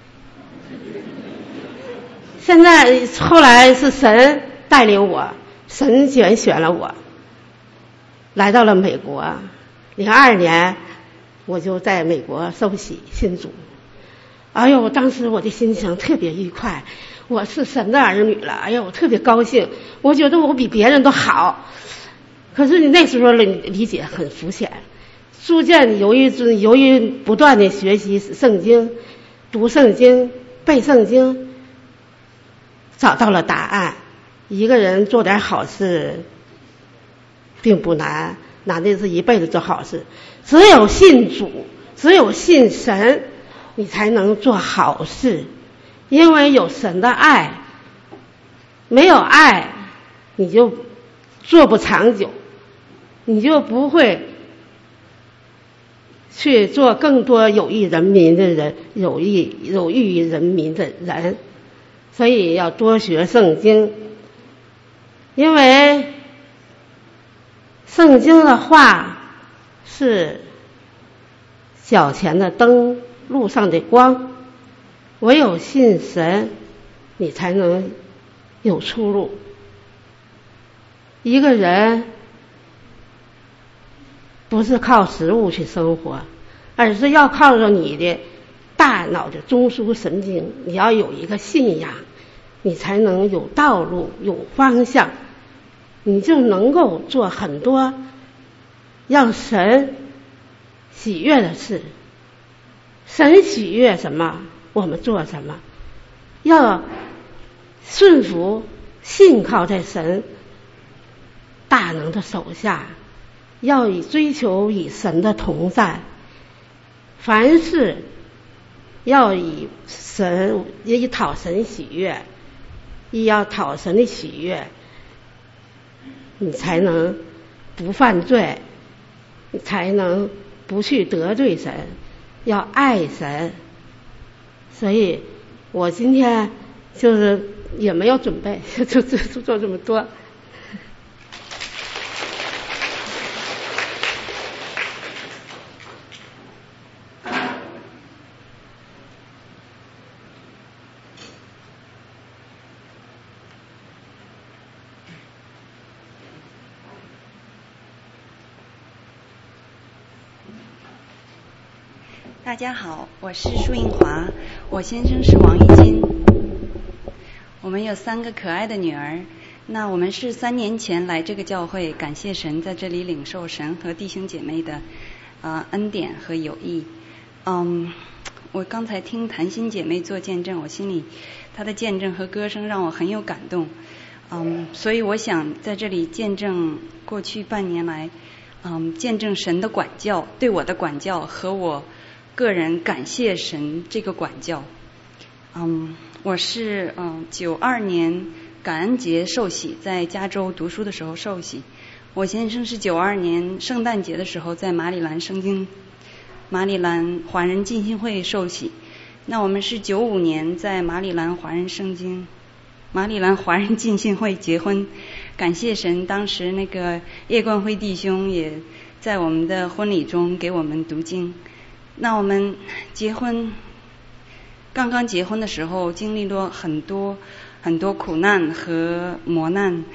现在后来是神带领我，神选了我，来到了美国。02年我就在美国受洗信主。哎呦，当时我的心情特别愉快，我是神的儿女了。哎呦，我特别高兴，我觉得我比别人都好。可是你那时候理解很肤浅，逐渐由于不断的学习圣经，读圣经，背圣经，找到了答案。一个人做点好事并不难，难的是一辈子做好事。只有信主，只有信神，你才能做好事。因为有神的爱，没有爱你就做不长久，你就不会去做更多有益人民的人，有益于人民的人。所以要多学圣经，因为圣经的话是脚前的灯，路上的光。唯有信神，你才能有出路。一个人不是靠食物去生活，而是要靠着你的大脑的中枢神经。你要有一个信仰，你才能有道路，有方向，你就能够做很多让神喜悦的事。神喜悦什么，我们做什么。要顺服信靠在神大能的手下，要追求以神的同在。凡事要以讨神喜悦，要讨神的喜悦，你才能不犯罪，你才能不去得罪神，要爱神。所以我今天就是也没有准备，就做这么多。 大家好，我是舒映华，我先生是王一金。我们有3个可爱的女儿。那我们是3年前来这个教会，感谢神在这里领受神和弟兄姐妹的恩典和友谊。我刚才听谭鑫姐妹做见证，我心里她的见证和歌声让我很有感动。所以我想在这里见证过去半年来，见证神的管教，对我的管教和我个人感谢神这个管教。我是92年感恩节受洗，在加州读书的时候受洗。我先生是92年圣诞节的时候在马里兰华人浸信会受洗。那我们是95年在马里兰华人浸信会结婚。感谢神，当时那个叶冠辉弟兄也在我们的婚礼中给我们读经。那我们刚刚结婚的时候，经历了很多苦难和磨难。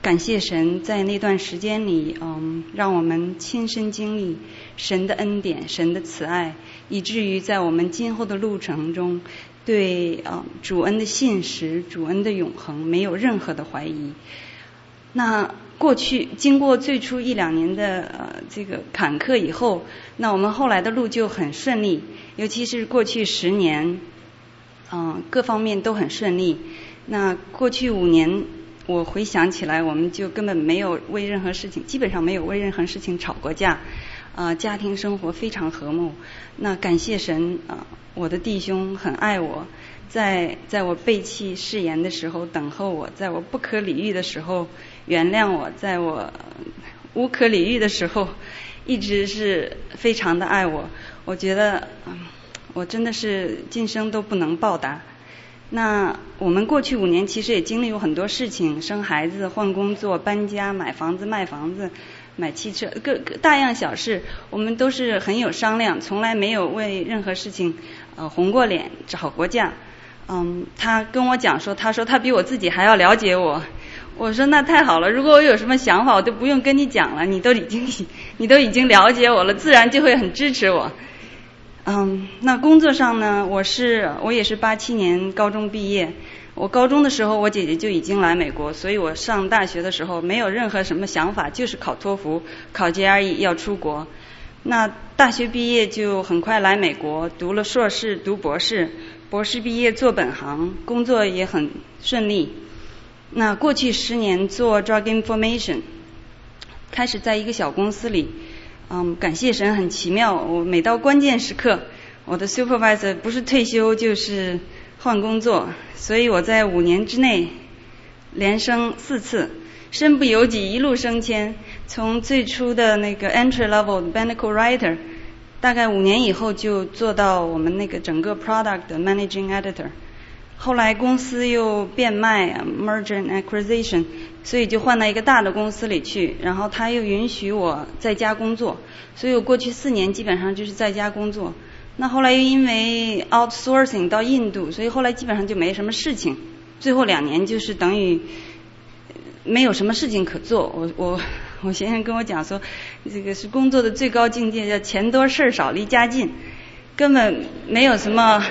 感谢神在那段时间里，让我们亲身经历神的恩典、神的慈爱，以至于在我们今后的路程中，对主恩的信实、主恩的永恒没有任何的怀疑。那过去经过最初1-2年的这个坎坷以后，那我们后来的路就很顺利，尤其是过去10年，各方面都很顺利。那过去5年，我回想起来，我们就根本没有为任何事情，基本上没有为任何事情吵过架，家庭生活非常和睦。那感谢神，我的弟兄很爱我，在我背弃誓言的时候等候我，在我不可理喻的时候原谅我，在我无可理喻的时候一直是非常的爱我。我觉得我真的是今生都不能报答。那我们过去5年其实也经历过很多事情，生孩子、换工作、搬家、买房子、卖房子、买汽车，各大样小事我们都是很有商量，从来没有为任何事情红过脸、吵过架。他跟我讲说，他说他比我自己还要了解我。我说那太好了，如果我有什么想法我都不用跟你讲了，你都已经了解我了，自然就会很支持我。那工作上呢，我也是87年高中毕业。我高中的时候我姐姐就已经来美国，所以我上大学的时候没有任何什么想法，就是考托福、考 GRE 要出国。那大学毕业就很快来美国，读了硕士、读博士，博士毕业做本行，工作也很顺利。那过去10年做 drug information， 开始在一个小公司里。感谢神很奇妙，我每到关键时刻，我的 supervisor 不是退休就是换工作，所以我在5年之内连升4次，身不由己一路升迁，从最初的那个 entry level medical writer， 大概5年以后就做到我们那个整个 product 的 managing editor。后来公司又变卖 merger and acquisition， 所以就换到一个大的公司里去，然后他又允许我在家工作，所以我过去4年基本上就是在家工作。那后来又因为 outsourcing 到印度，所以后来基本上就没什么事情，最后2年就是等于没有什么事情可做。我先生跟我讲说，这个是工作的最高境界，叫钱多事少离家近，根本没有什么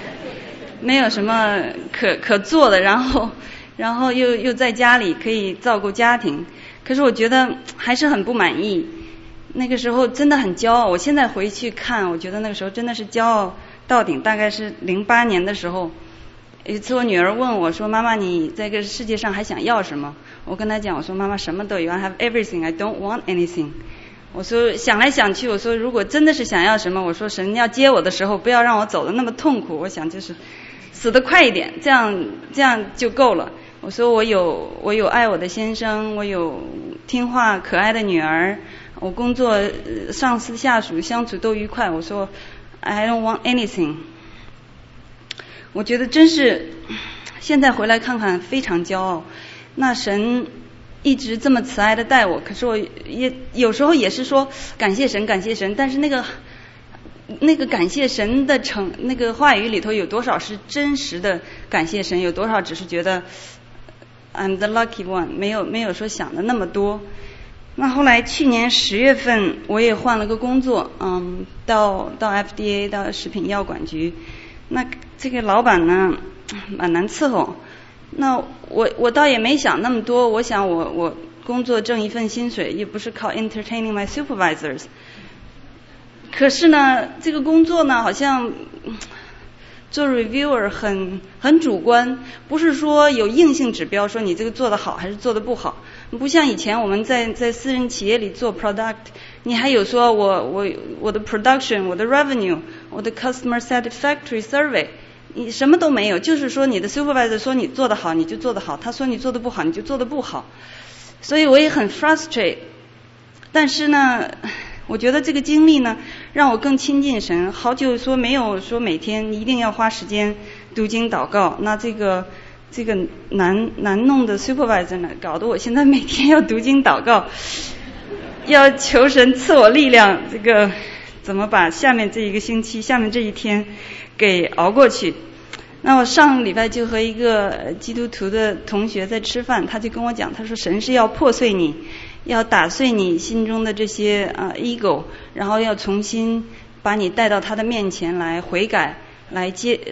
可做的，然后又在家里可以照顾家庭。可是我觉得还是很不满意，那个时候真的很骄傲。我现在回去看，我觉得那个时候真的是骄傲到顶。大概是08年的时候，有一次我女儿问我说，妈妈你在这个世界上还想要什么？我跟她讲，我说妈妈什么都有， I have everything, I don't want anything。 我说想来想去，我说如果真的是想要什么，我说神要接我的时候不要让我走得那么痛苦，我想就是死得快一点，这样就够了。我说我有爱我的先生，我有听话可爱的女儿，我工作上司下属相处都愉快。我说 I don't want anything。 我觉得真是现在回来看看非常骄傲。那神一直这么慈爱的待我，可是我也有时候也是说感谢神，但是那个感谢神的那个话语里头有多少是真实的感谢神，有多少只是觉得 I'm the lucky one， 没有说想的那么多。那后来去年10月份我也换了个工作，到 FDA 到食品药管局。那这个老板呢蛮难伺候，那我倒也没想那么多，我想我工作挣一份薪水，也不是靠 entertaining my supervisors。可是呢这个工作呢好像做 reviewer 很主观，不是说有硬性指标说你这个做得好还是做得不好。不像以前我们在私人企业里做 product， 你还有说我的 production， 我的 revenue， 我的 customer satisfactory survey， 你什么都没有，就是说你的 supervisor 说你做得好你就做得好，他说你做得不好你就做得不好。所以我也很 frustrate。 但是呢我觉得这个经历呢让我更亲近神，好久说没有说每天一定要花时间读经祷告。那这个难弄的 supervisor 呢搞得我现在每天要读经祷告，要求神赐我力量，这个怎么把下面这一个星期下面这一天给熬过去。 那我上礼拜就和一个基督徒的同学在吃饭，他就跟我讲，他说神是要破碎你，要打碎你心中的这些ego， 然后要重新把你带到他的面前来悔改，来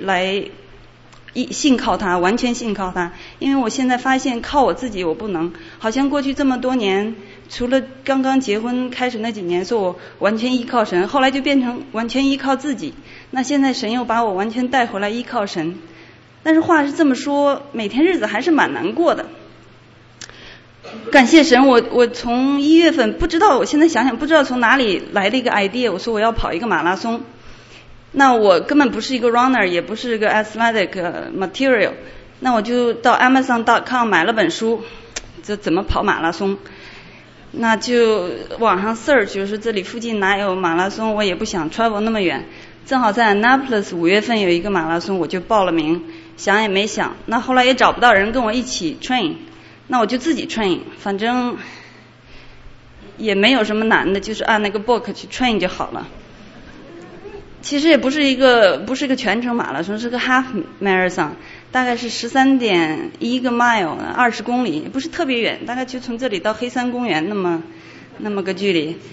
信靠他，完全信靠他。因为我现在发现靠我自己我不能，好像过去这么多年，除了刚刚结婚开始那几年说我完全依靠神，后来就变成完全依靠自己。那现在神又把我完全带回来依靠神，但是话是这么说，每天日子还是蛮难过的。感谢神，我从1月份不知道，我现在想想不知道从哪里来的一个 idea， 我说我要跑一个马拉松。那我根本不是一个 runner， 也不是一个 athletic material， 那我就到 Amazon.com 买了本书，这怎么跑马拉松。那就网上 search， 就是这里附近哪有马拉松，我也不想 travel 那么远。正好在 Annapolis 5月份有一个马拉松，我就报了名，想也没想。那后来也找不到人跟我一起 train， 那我就自己 train， 反正也没有什么难的，就是按那个 book 去 train 就好了。其实也不是一个全程马拉松，是个 half marathon， 大概是13.1个 mile， 20公里，也不是特别远，大概就从这里到黑山公园那么个距离。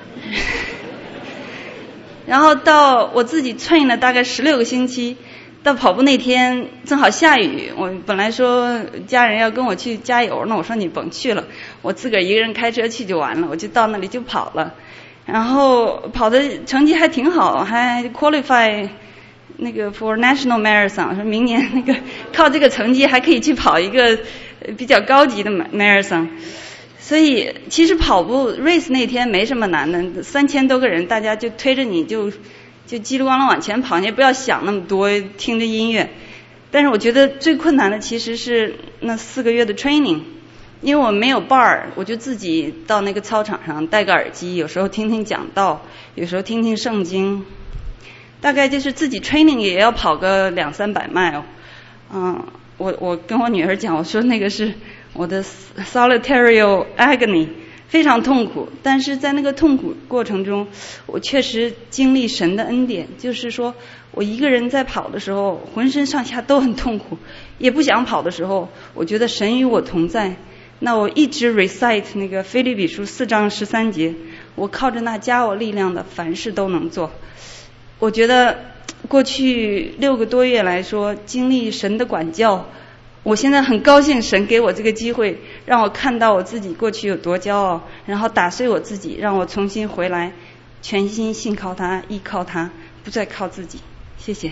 然后到我自己 train 了大概16个星期，到跑步那天正好下雨，我本来说家人要跟我去加油，那我说你甭去了，我自个儿一个人开车去就完了，我就到那里就跑了。然后跑的成绩还挺好，还 qualify 那个 for national marathon， 说明年那个靠这个成绩还可以去跑一个比较高级的 marathon。所以其实跑步 race 那天没什么难的，3000多个人，大家就推着你就叽里咣啷往前跑，你也不要想那么多，听着音乐。但是我觉得最困难的其实是那4个月的 training。因为我没有伴儿，我就自己到那个操场上戴个耳机，有时候听听讲道，有时候听听圣经，大概就是自己 training 也要跑个200-300 mile。我跟我女儿讲，我说那个是我的 solitary agony， 非常痛苦，但是在那个痛苦过程中，我确实经历神的恩典，就是说我一个人在跑的时候，浑身上下都很痛苦，也不想跑的时候，我觉得神与我同在。那我一直 recite 那个腓立比书4章13节，我靠着那加我力量的，凡事都能做。我觉得过去6个多月来说，经历神的管教，我现在很高兴神给我这个机会，让我看到我自己过去有多骄傲，然后打碎我自己，让我重新回来，全心信靠他，依靠他，不再靠自己。谢谢。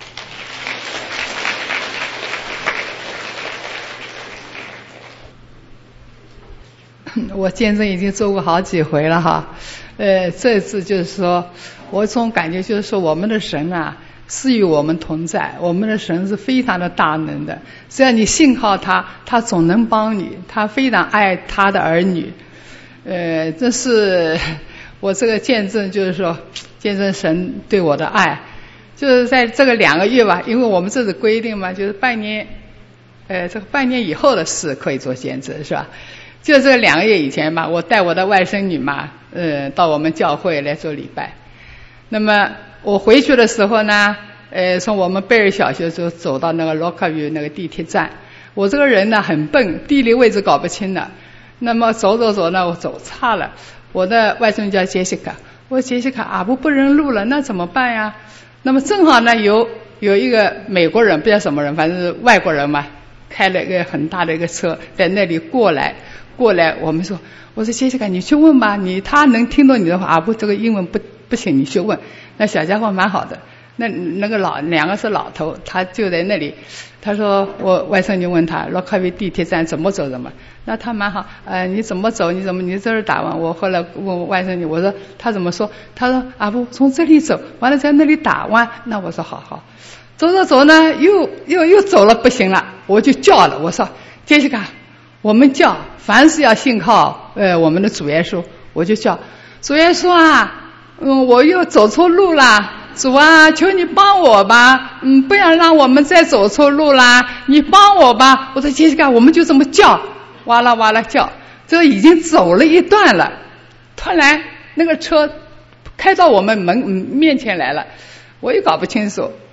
我见证已经做过好几回了哈，这次就是说，我总感觉就是说，我们的神啊是与我们同在，我们的神是非常的大能的，只要你信靠他，他总能帮你，他非常爱他的儿女。这是我这个见证，就是说见证神对我的爱，就是在这个2个月吧，因为我们这是规定嘛，就是半年，这个半年以后的事可以做见证，是吧？就这个2个月以前吧，我带我的外甥女嘛，到我们教会来做礼拜。那么我回去的时候呢，从我们贝尔小学就走到那个 Lockerview 那个地铁站。我这个人呢很笨，地理位置搞不清的。那么走呢，我走差了。我的外甥叫杰西卡，我说杰西卡啊，不认路了，那怎么办呀？那么正好呢有一个美国人，不知道什么人，反正是外国人嘛，开了一个很大的一个车在那里过来，我们说，我说杰西卡你去问吧，他能听懂你的话啊，这个英文不行，你去问。那小家伙蛮好的，那个2个是老头，他就在那里，他说我外甥就问他Lockerview地铁站怎么走的嘛，那他蛮好，你怎么走，你这儿打完，我后来问我外甥女，我说他怎么说，他说啊不从这里走，完了在那里打弯，那我说好，走呢又走了不行了，我就叫了，我说杰西卡，我们叫凡是要信靠我们的主耶稣，我就叫主耶稣啊，我又走错路了，主啊，求你帮我吧，不要让我们再走错路啦，你帮我吧。我说杰西卡，我们就这么叫，哇啦哇啦叫，这已经走了一段了，突然那个车开到我们面前来了，我也搞不清楚，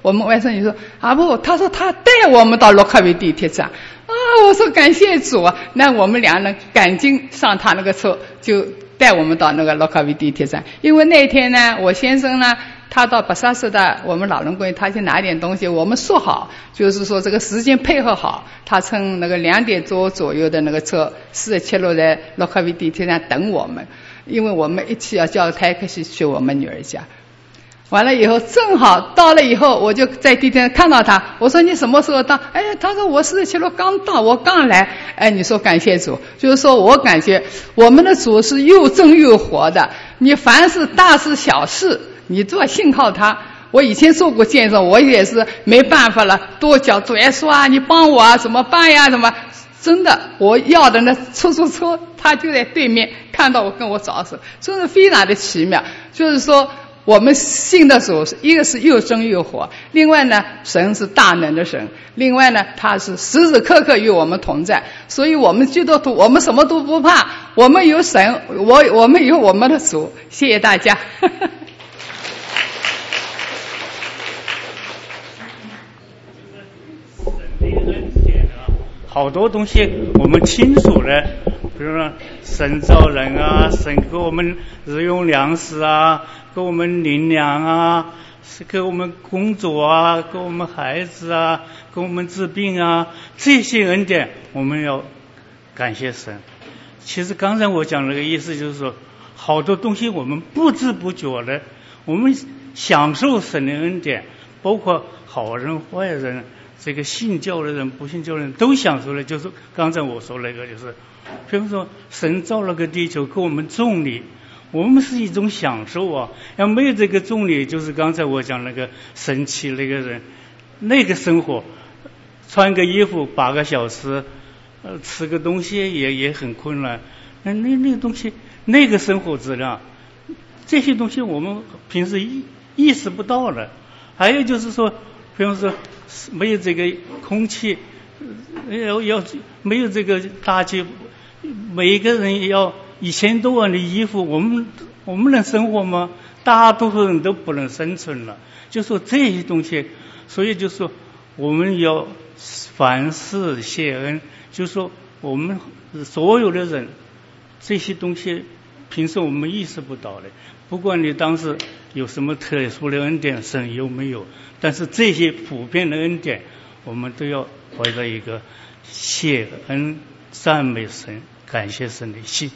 我们外甥女说啊不，他说他带我们到洛克维地铁站啊，我说感谢主啊，那我们两人赶紧上他那个车，就带我们到那个洛克维地铁站。因为那天呢，我先生呢，他到巴萨斯的我们老人公园，他去拿点东西，我们说好，就是说这个时间配合好，他乘那个2点多左右的那个车47路在洛克维地铁站等我们，因为我们一起要叫泰克西去我们女儿家。完了以后正好到了以后，我就在地铁上看到他，我说你什么时候到？哎，他说我47路刚到，我刚来。哎，你说感谢主，就是说我感觉我们的主是又真又活的，你凡是大事小事你都要信靠他。我以前做过见证，我也是没办法了，多叫主耶稣啊，你帮我啊，怎么办呀？怎么？真的，我要的那出租车，他就在对面，看到我跟我找手，真是非常的奇妙。就是说，我们信的主，一个是又真又活，另外呢，神是大能的神，另外呢，他是时时刻刻与我们同在。所以我们基督徒，我们什么都不怕，我们有神，我们有我们的主。谢谢大家。 好多东西我们清楚了，比如说神造人啊，神给我们日用粮食啊，给我们灵粮啊，是给我们工作啊，给我们孩子啊，给我们治病啊，这些恩典我们要感谢神。其实刚才我讲那个意思就是说，好多东西我们不知不觉的，我们享受神的恩典，包括好人坏人，这个信教的人不信教的人都享受了。就是刚才我说那个，就是比如说神造了个地球给我们重力，我们是一种享受啊。要没有这个重力，就是刚才我讲那个神奇那个人，那个生活穿个衣服8个小时，吃个东西也很困难。那个东西，那个生活质量，这些东西我们平时意识不到了。还有就是说，比方说没有这个空气，要没有这个大气，每一个人要1000多万的衣服，我们能生活吗？大多数人都不能生存了。就说这些东西，所以就说我们要凡事谢恩，就说我们所有的人，这些东西平时我们意识不到的，不管你当时有什么特殊的恩典，神有没有，但是这些普遍的恩典，我们都要怀着一个谢恩、赞美神、感谢神的心。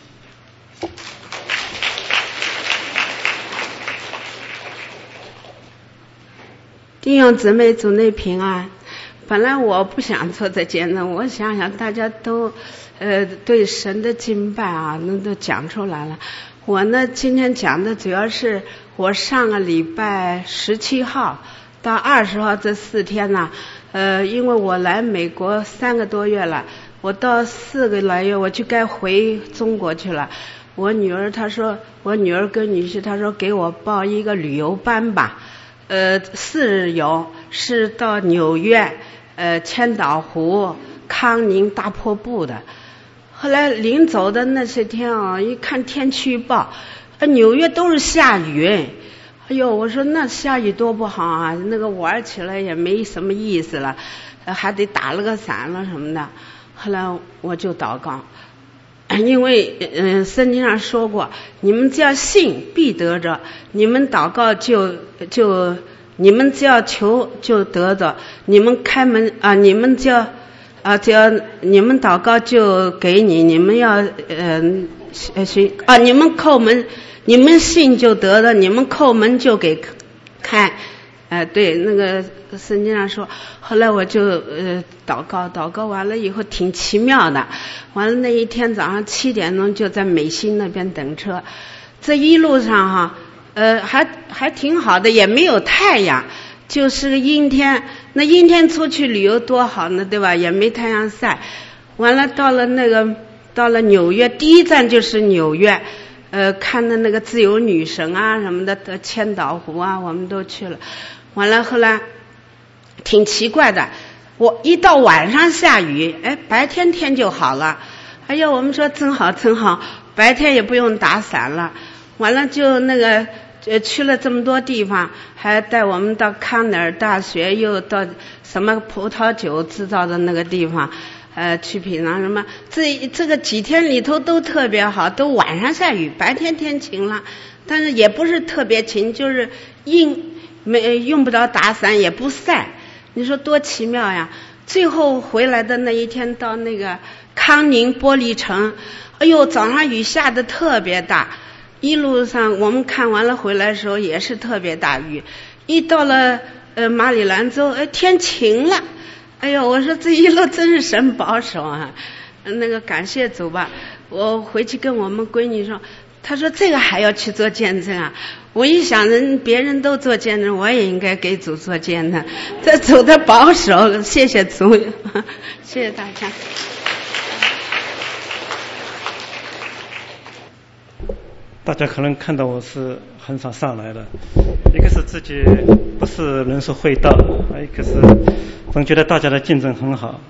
弟兄姊妹，主内平安。本来我不想做这见证，我想大家都对神的敬拜啊，那都讲出来了。我呢今天讲的主要是我上个礼拜17号到20号这4天呢，因为我来美国3个多月了，我到4个来月我就该回中国去了。我女儿跟女婿她说给我报一个旅游班吧，4日游，是到纽约、千岛湖、康宁、大瀑布的。后来临走的那些天啊，一看天气预报，纽约都是下雨。哎呦，我说那下雨多不好啊，那个玩起来也没什么意思了，还得打了个伞了什么的。后来我就祷告，因为圣经上说过，你们只要信必得着，你们祷告你们只要求就得着，你们开门啊，你们只要你们祷告就给你，你们要你们叩门，你们信就得了，你们叩门就给开。对，那个圣经上说。后来我就祷告完了以后挺奇妙的。完了那一天早上7点钟就在美心那边等车，这一路上哈，还挺好的，也没有太阳，就是个阴天。那阴天出去旅游多好呢，对吧？也没太阳晒。完了到了纽约，第一站就是纽约，看的那个自由女神啊什么的，千岛湖啊，我们都去了。完了后来挺奇怪的，我一到晚上下雨，白天天就好了。哎呀，我们说真好，白天也不用打伞了。完了就那个去了这么多地方，还带我们到康奈尔大学，又到什么葡萄酒制造的那个地方，去品尝什么。这个几天里头都特别好，都晚上下雨，白天天晴了，但是也不是特别晴，就是用不着打伞，也不晒。你说多奇妙呀！最后回来的那一天到那个康宁玻璃城，哎呦，早上雨下得特别大。一路上我们看完了回来的时候也是特别大雨，一到了马里兰州，天晴了。哎呦，我说这一路真是神保守啊！那个感谢主吧。我回去跟我们闺女说，她说这个还要去做见证啊。我一想别人都做见证，我也应该给主做见证。这主的保守，谢谢主，谢谢大家。 大家可能看到我是很少上来的，一个是自己不是人说会道，一个是总觉得大家的见证很好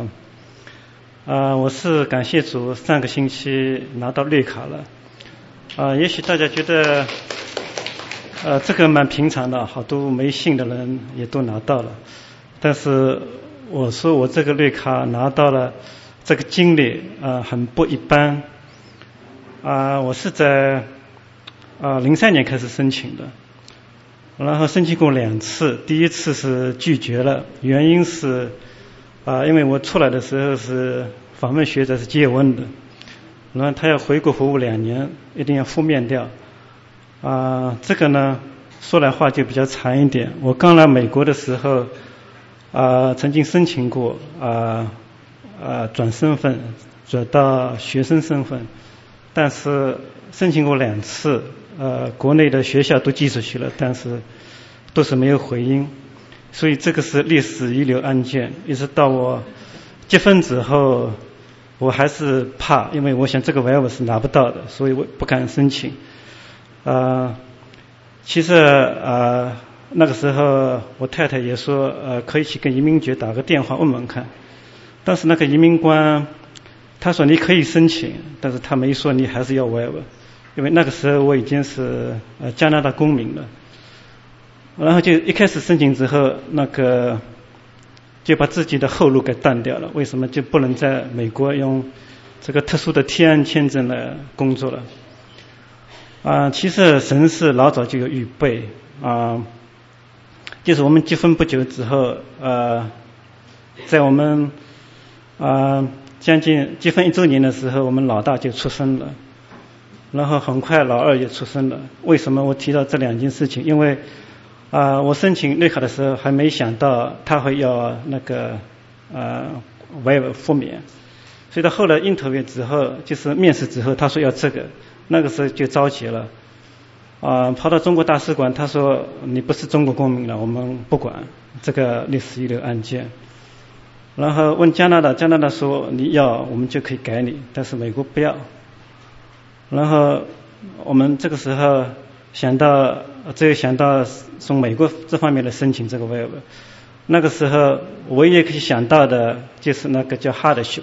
我是感谢主上个星期拿到绿卡了也许大家觉得这个蛮平常的，好多没信的人也都拿到了，但是我说我这个绿卡拿到了，这个经历很不一般我是在03年开始申请的，然后申请过2次，第一次是拒绝了，原因是因为我出来的时候是访问学者是接温的，然后他要回国服务2年，一定要复面调这个呢说来话就比较长一点。我刚来美国的时候曾经申请过转身份，转到学生身份，但是申请过2次国内的学校都寄出去了，但是都是没有回音，所以这个是历史遗留案件。一直到我结婚之后，我还是怕，因为我想这个外文是拿不到的，所以我不敢申请其实那个时候我太太也说可以去跟移民局打个电话问问看，但是那个移民官他说你可以申请，但是他没说你还是要外文，因为那个时候我已经是加拿大公民了。然后就一开始申请之后，那个就把自己的后路给断掉了，为什么就不能在美国用这个特殊的提案签证来工作了其实神是老早就有预备就是我们结婚不久之后在我们将近结婚1周年的时候，我们老大就出生了，然后很快老二也出生了。为什么我提到这2件事情？因为我申请绿卡的时候还没想到他会要那个外文复免，所以到后来interview之后，就是面试之后，他说要这个，那个时候就着急了跑到中国大使馆，他说你不是中国公民了，我们不管这个历史遗留案件。然后问加拿大，加拿大说你要我们就可以改你，但是美国不要。然后我们这个时候想到从美国这方面的申请这个 waiver， 那个时候唯一可以想到的就是那个叫 hardship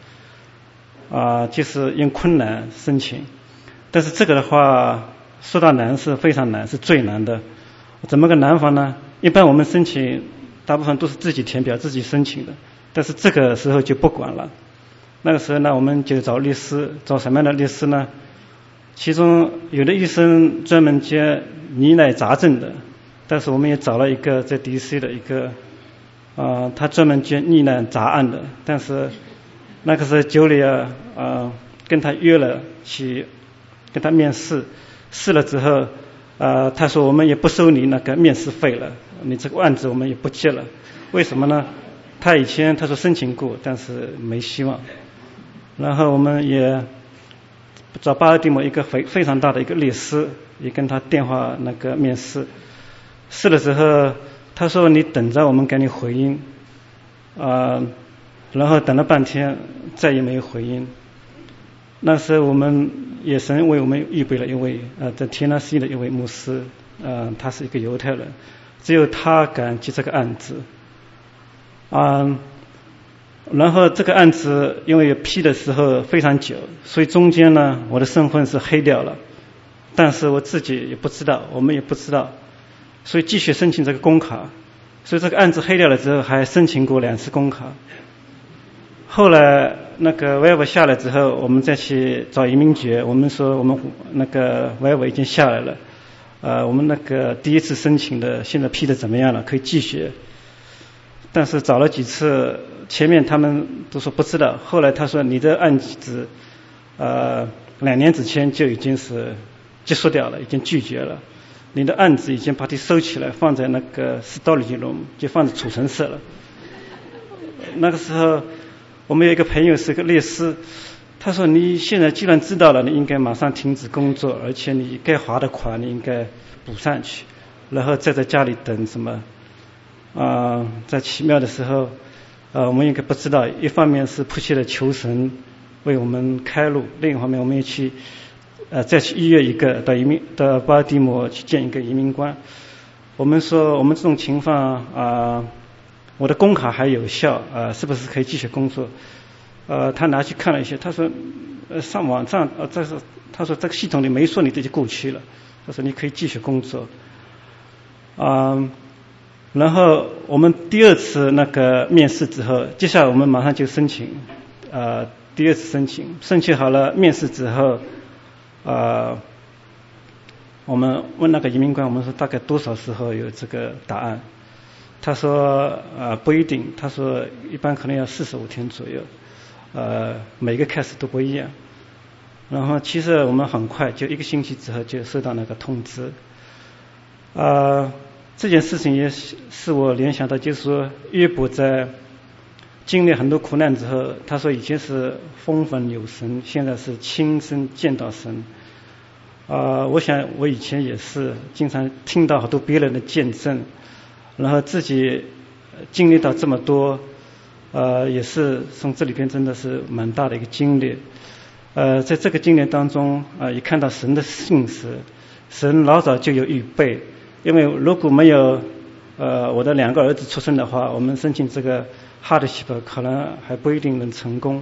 就是用困难申请，但是这个的话说到难是非常难，是最难的。怎么个难法呢？一般我们申请大部分都是自己填表自己申请的，但是这个时候就不管了。那个时候呢，我们就找律师，找什么样的律师呢？其中有的医生专门接疑难杂症的，但是我们也找了一个在 DC 的一个他专门接疑难杂案的，但是那个时候九里跟他约了去跟他面试，试了之后他说我们也不收你那个面试费了，你这个案子我们也不接了。为什么呢？他以前他说申请过，但是没希望。然后我们也找巴尔的摩一个非常大的一个律师，也跟他电话那个面试，试了之后他说你等着我们给你回音然后等了半天再也没有回音。那时候我们也神为我们预备了一位在天纳西的一位牧师他是一个犹太人，只有他敢接这个案子然后这个案子因为批的时候非常久，所以中间呢我的身份是黑掉了， 但是我自己也不知道，我们也不知道，所以继续申请这个公卡，所以这个案子黑掉了之后还申请过2次公卡。后来那个 waiver 下来之后，我们再去找移民局，我们说我们那个 waiver 已经下来了，我们那个第一次申请的现在批的怎么样了，可以继续。但是找了几次，前面他们都说不知道，后来他说你的案子2年之前就已经是结束掉了，已经拒绝了，你的案子已经把它收起来放在那个 storage room， 就放在储存室了。那个时候我们有一个朋友是个律师，他说你现在既然知道了，你应该马上停止工作，而且你该还的款你应该补上去，然后再在家里等什么在奇妙的时候我们应该不知道，一方面是迫切的求神为我们开路，另一方面我们也去再去预约一个到巴尔的摩去见一个移民官。我们说我们这种情况我的工卡还有效是不是可以继续工作？他拿去看了一下，他说上网上他说这个系统里没说你这就过期了，他说你可以继续工作。然后我们第2次那个面试之后，接下来我们马上就申请第2次申请好了，面试之后我们问那个移民官，我们说大概多少时候有这个答案？他说不一定，他说一般可能要45天左右，每个 case 都不一样。然后其实我们很快就1个星期之后就收到那个通知。这件事情也是我联想到，就是说约伯在经历很多苦难之后，他说以前是风闻有神，现在是亲身见到神。我想我以前也是经常听到好多别人的见证，然后自己经历到这么多，也是从这里边真的是蛮大的一个经历。在这个经历当中也看到神的信实，神老早就有预备，因为如果没有我的2个儿子出生的话，我们申请这个 hardship 可能还不一定能成功。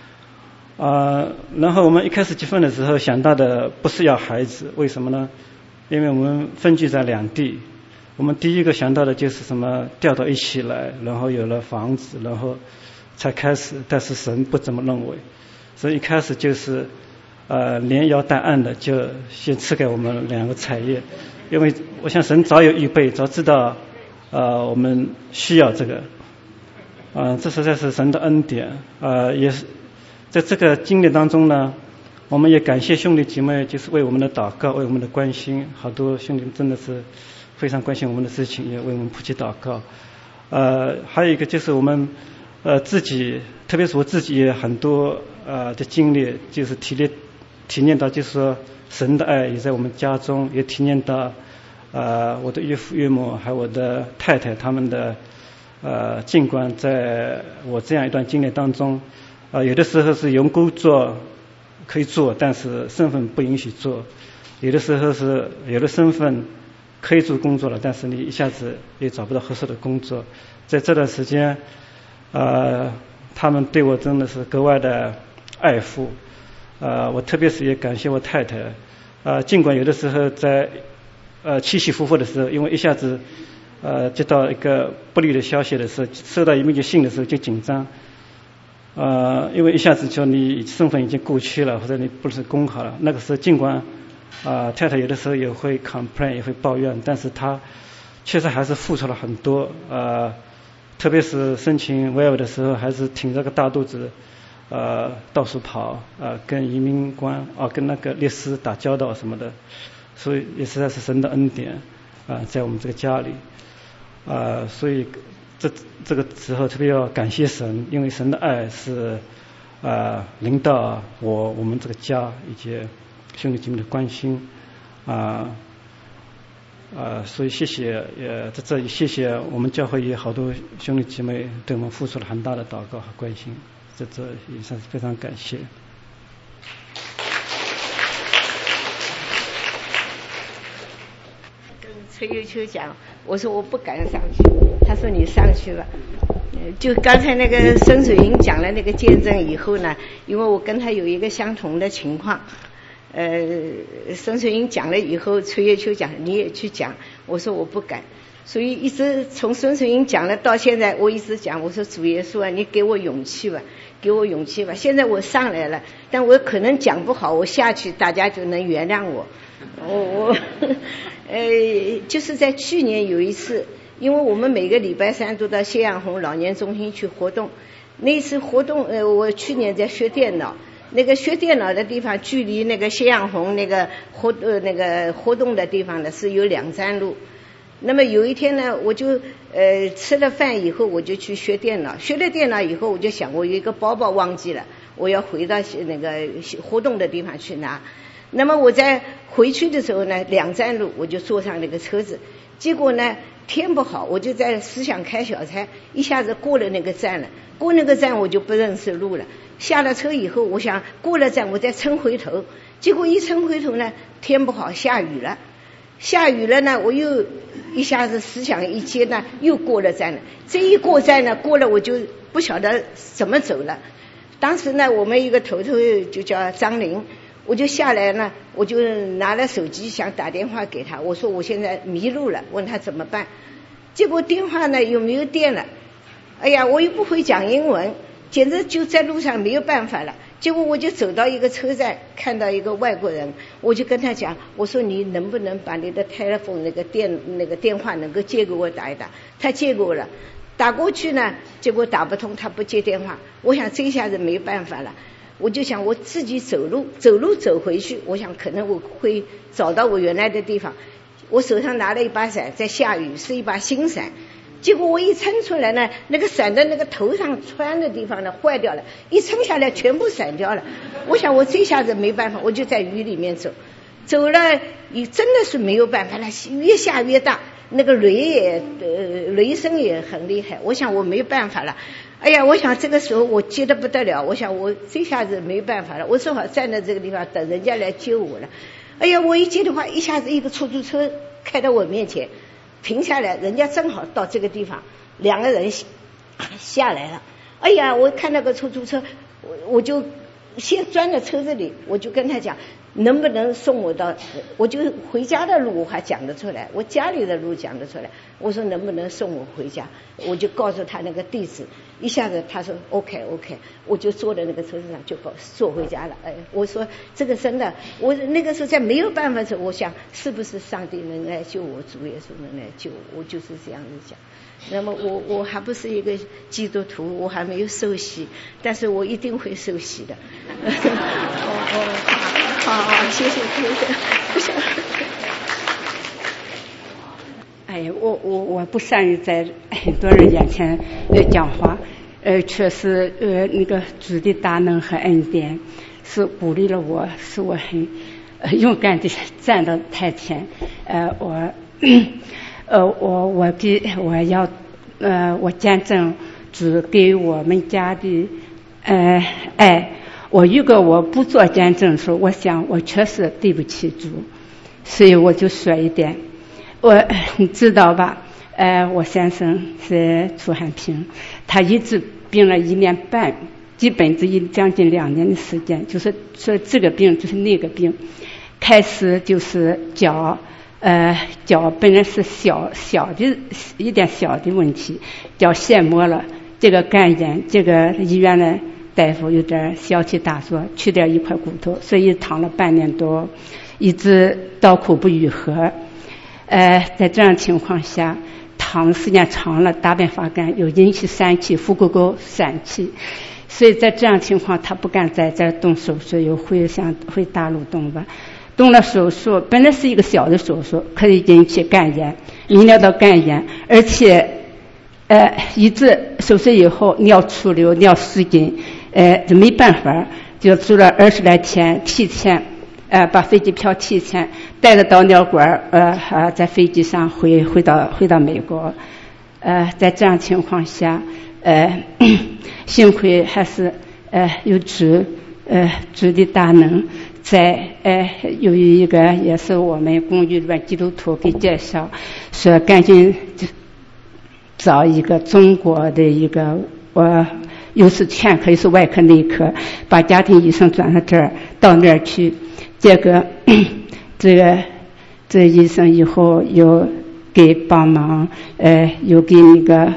然后我们一开始结婚的时候想到的不是要孩子，为什么呢？因为我们分居在2地，我们第一个想到的就是什么调到一起来，然后有了房子，然后才开始。但是神不这么认为，所以一开始就是连摇带按的就先赐给我们2个产业，因为我想神早有预备，早知道我们需要这个，这实在是神的恩典。也是在这个经历当中呢，我们也感谢兄弟姐妹，就是为我们的祷告，为我们的关心，好多兄弟真的是非常关心我们的事情，也为我们普及祷告。还有一个就是我们自己，特别是我自己也很多的经历，就是体验到就是说神的爱也在我们家中，也体验到我的岳父岳母还有我的太太他们的尽管在我这样一段经历当中有的时候是有工作可以做，但是身份不允许做，有的时候是有的身份可以做工作了，但是你一下子也找不到合适的工作。在这段时间他们对我真的是格外的爱护。我特别是也感谢我太太，尽管有的时候在起起伏伏的时候，因为一下子接到一个不利的消息的时候，收到移民局信的时候就紧张，因为一下子就你身份已经过期了，或者你不是公卡了。那个时候尽管太太有的时候也会 complain 也会抱怨，但是她确实还是付出了很多，特别是申请 waiver 的时候还是挺着个大肚子到处跑，跟移民官跟那个律师打交道什么的，所以也实在是神的恩典在我们这个家里，所以这个时候特别要感谢神，因为神的爱是领导我们这个家以及兄弟姐妹的关心，所以谢谢，在这里谢谢我们教会也好多兄弟姐妹对我们付出了很大的祷告和关心，这也算是非常感谢。 跟崔幼秋讲，我说我不敢上去，他说你上去了。就刚才那个孙水英讲了那个见证以后呢，因为我跟他有一个相同的情况， 孙春英讲了以后，崔月秋讲你也去讲，我说我不敢。所以一直从孙春英讲了到现在，我一直讲，我说主耶稣啊，你给我勇气吧，给我勇气吧。现在我上来了，但我可能讲不好，我下去大家就能原谅我。就是在去年有一次，因为我们每个礼拜三都到谢阳红老年中心去活动，那次活动我去年在学电脑，那个学电脑的地方距离那个谢阳红那个活动的地方呢是有2站路。那么有一天呢，我就吃了饭以后，我就去学电脑。学了电脑以后，我就想我有一个包包忘记了，我要回到那个活动的地方去拿。那么我在回去的时候呢，2站路我就坐上那个车子，结果呢天不好，我就在思想开小差，一下子过了那个站了。过那个站我就不认识路了。下了车以后，我想过了站，我再撑回头，结果一撑回头呢，天不好，下雨了。下雨了呢，我又一下子思想一接呢，又过了站了。这一过站呢，过了我就不晓得怎么走了。当时呢，我们一个头头就叫张玲，我就下来呢，我就拿了手机想打电话给他，我说我现在迷路了，问他怎么办。结果电话呢又没有电了，哎呀，我又不会讲英文，简直就在路上没有办法了。结果我就走到一个车站，看到一个外国人，我就跟他讲，我说你能不能把你的 telephone 那个电话能够借给我打一打。他借给我了，打过去呢，结果打不通，他不接电话。我想这下子没办法了，我就想我自己走路走回去，我想可能我会找到我原来的地方。我手上拿了一把伞，在下雨，是一把新伞。结果我一撑出来呢，那个伞的那个头上穿的地方呢坏掉了，一撑下来全部散掉了。我想我这下子没办法，我就在雨里面走了，也真的是没有办法了，越下越大，那个雷声也很厉害。我想我没办法了，哎呀，我想这个时候我急得不得了，我想我这下子没办法了，我正好站在这个地方等人家来救我了。哎呀，我一接的话，一下子一个出租车开到我面前。停下来，人家正好到这个地方，2个人下来了。哎呀，我看那个出租车，我就先钻到车子里，我就跟他讲，能不能送我到，我就回家的路我还讲得出来，我家里的路讲得出来。我说能不能送我回家，我就告诉他那个地址，一下子他说 OK， 我就坐在那个车子上就坐回家了。哎，我说这个真的，我那个时候在没有办法的时候，我想是不是上帝能来救我，主耶稣能来救我，我就是这样子讲。那么我还不是一个基督徒，我还没有受洗，但是我一定会受洗的。好，谢谢。 哎呀，我不善于在很多人眼前讲话，确实那个主的大能和恩典是鼓励了我，使我很勇敢地站到台前。我见证主给我们家的爱。如果我不做见证的时候，我想我确实对不起主，所以我就说一点。你知道吧？我先生是楚汉平，他一直病了1年半，基本将近2年的时间，就是说这个病就是那个病。开始就是脚本来是小的一点小的问题，脚腺膜了，这个肝炎，这个医院的大夫有点小题大做，去掉一块骨头，所以躺了半年多，一直刀口不愈合。在这样情况下，躺的时间长了，大便发干，又引起疝气，腹股沟疝气，所以在这样情况，他不敢在这动手术，又回大陆动吧。动了手术，本来是一个小的手术，可以引起肝炎，泌尿道肝炎，而且一直手术以后尿出流、尿失禁，就没办法，就住了20来天，提前把飞机票提前带着导尿管，在飞机上回到美国。在这样情况下，幸亏还是有主的大能。由于一个也是我们公寓里边基督徒给介绍，说赶紧找一个中国的一个又是全科又是外科内科，把家庭医生转到这儿，到那儿去。 这个这医生以后又给帮忙，又给那个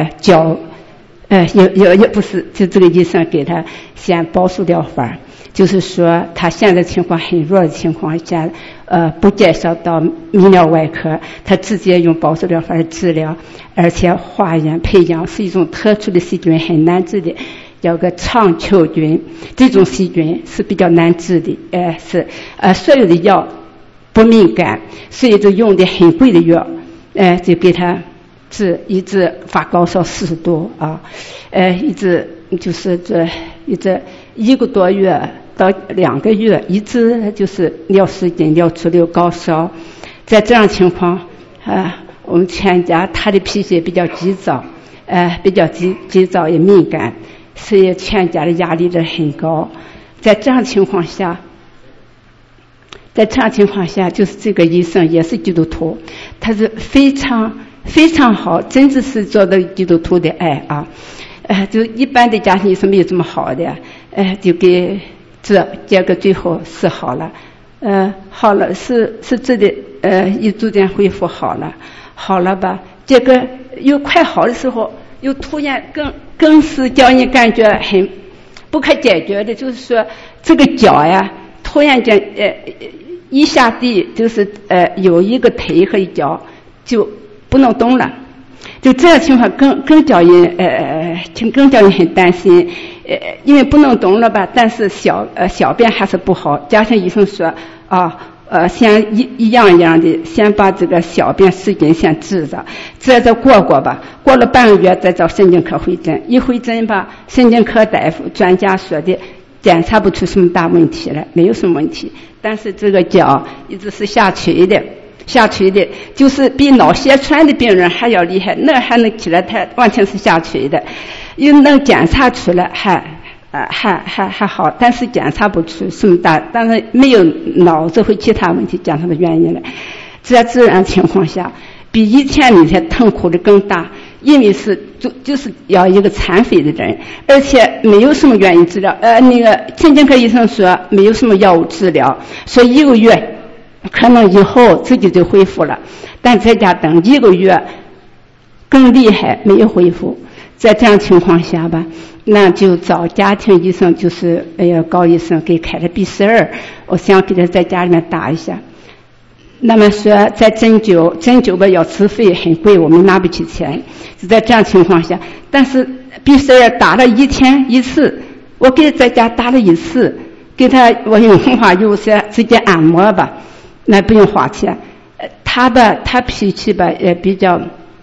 也不是，就这个医生给他先保守疗法，就是说他现在情况很弱的情况下，不介绍到泌尿外科，他直接用保守疗法治疗，而且化验培养是一种特殊的细菌，很难治的，叫个肠球菌，这种细菌是比较难治的，所有的药不敏感，所以就用的很贵的药，就给他治，一直发高烧40度啊，一直就是一直1个多月到2个月，一直就是尿失禁、尿出流、高烧。在这样情况我们全家他的脾气比较急躁，比较急躁也敏感，所以全家的压力都很高。在这样情况下，就是这个医生也是基督徒，他是非常非常好，真的是做的基督徒的爱啊。就一般的家庭医生没有这么好的，就给结果最后是好了，好了是这的一逐渐恢复好了吧，这个又快好的时候，又突然更是叫你感觉很不可解决的，就是说这个脚呀，突然间一下地就是有一个腿和一脚就不能动了。就这样情况更叫人很担心，因为不能动了吧，但是小便还是不好。加上医生说先一样的，先把这个小便失禁先治着，再过吧，过了半个月再找神经科回诊。一回诊吧，神经科大夫专家说的检查不出什么大问题来，没有什么问题，但是这个脚一直是下垂的，就是比脑血栓的病人还要厉害，那还能起来，它完全是下垂的，又能检查出来还好，但是检查不出什么大，但是没有脑子或其他问题检查的原因了。在这样情况下，比以前那些痛苦的更大，因为就是要一个残废的人，而且没有什么原因治疗，那个神经科医生说没有什么药物治疗，说1个月可能以后自己就恢复了，但在家等1个月更厉害，没有恢复。在这样情况下吧，那就找家庭医生，就是高医生给开了 B12， 我想给他在家里面打一下。那么说在针灸吧要自费很贵，我们拿不起钱，就在这样情况下，但是 B12 打了1天1次，我给他在家打了1次，给他我用红花油直接按摩吧，那不用花钱。他脾气吧也比较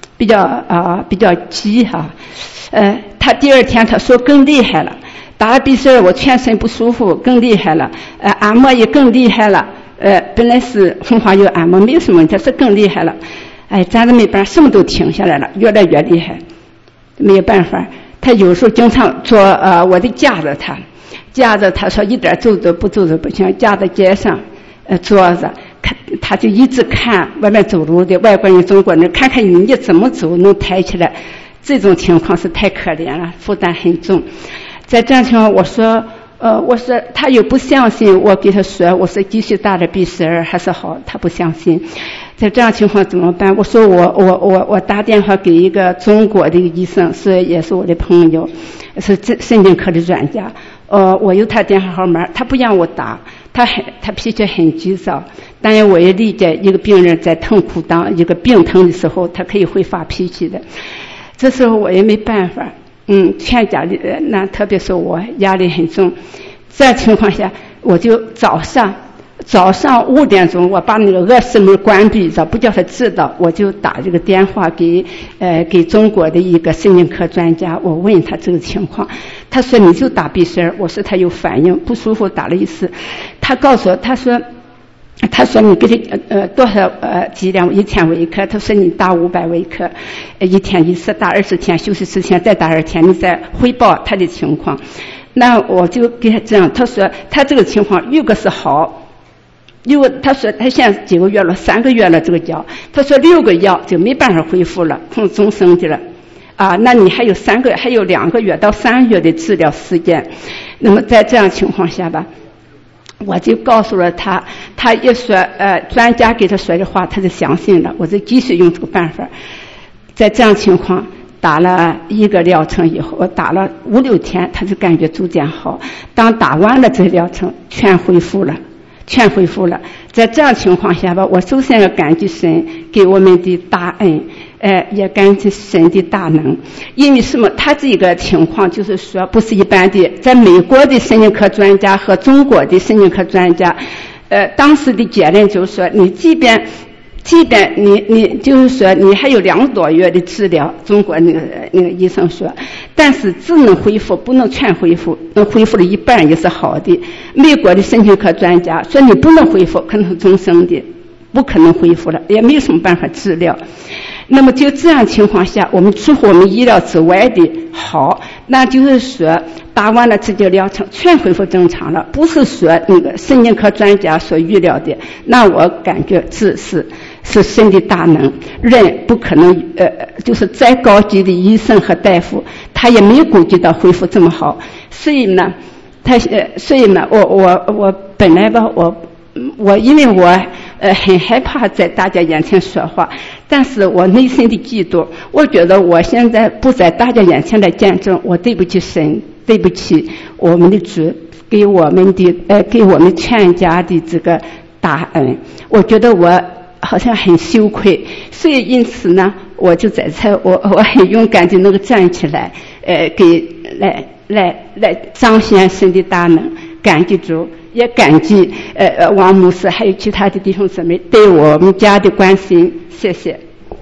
急哈，他第2天他说更厉害了，打了B12我全身不舒服更厉害了，按摩也更厉害了，本来是红花油按摩没有什么问题，是更厉害了，咱都没办法，什么都停下来了，越来越厉害，没有办法。他有时候经常坐我得架着他说一点走都不行，架在街上坐着，他就一直看外面走路的外国人中国人，看看你怎么走能抬起来，这种情况是太可怜了，负担很重。在这样情况我说他又不相信，我给他说我说继续打的B12还是好，他不相信。在这样情况怎么办？我说我打电话给一个中国的医生，也是我的朋友，是神经科的专家，我有他电话号码，他不让我打，他脾气很急躁，当然我也理解一个病人在痛苦当一个病疼的时候他可以会发脾气的，这时候我也没办法，全家里那特别是我压力很重。在情况下我就早上5点钟我把那个卧室门关闭着，不叫他知道，我就打这个电话给中国的一个神经科专家，我问他这个情况，他说你就打B12，我说他有反应不舒服打了1次，他告诉我他说你给他多少剂量1天为克，他说你打500微克1天1次，打20天休息10天再打2天，你再汇报他的情况。那我就给他这样，他说他这个情况如果是好，因为他说他现在几个月了，3个月了这个脚，他说6个药就没办法恢复了，从终生的了那你还有2个月到3个月的治疗时间。那么在这样情况下吧， 我就告诉了他，他一说专家给他说的话，他就相信了，我就继续用这个办法。在这样情况打了1个疗程以后，我打了5、6天，他就感觉逐渐好。当打完了这疗程，全恢复了。在这样情况下吧，我首先要感激神给我们的大恩，也感激神的大能。因为什么？他这个情况就是说，不是一般的，在美国的神经科专家和中国的神经科专家，当时的结论就是说，你即便你就是说你还有2个多月的治疗，中国那个医生说，但是只能恢复，不能全恢复，能恢复了一半也是好的。美国的神经科专家说你不能恢复，可能是终生的，不可能恢复了，也没有什么办法治疗。那么就这样情况下，我们出乎我们意料之外的好，那就是说打完了这个疗程全恢复正常了，不是说那个神经科专家所预料的。那我感觉这是神的大能，人不可能就是再高级的医生和大夫，他也没有估计到恢复这么好。所以呢我本来吧，我因为我很害怕在大家眼前说话，但是我内心的嫉妒，我觉得我现在不在大家眼前来见证，我对不起神，对不起我们的主，给我们全家的这个大恩，我觉得我好像很羞愧。所以因此呢，我就在这我很勇敢的能够站起来，来彰显神的大能，感激主，也感激王牧师还有其他的弟兄姊妹对我们家的关心，谢谢。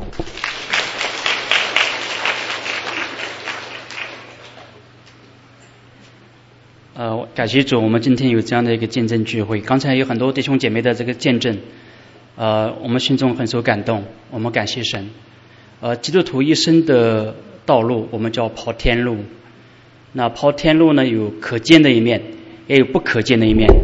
感谢主，我们今天有这样的一个见证聚会，刚才有很多弟兄姐妹的这个见证，我们心中很受感动，我们感谢神。基督徒一生的道路我们叫跑天路，那跑天路呢，有可见的一面，也有不可见的一面。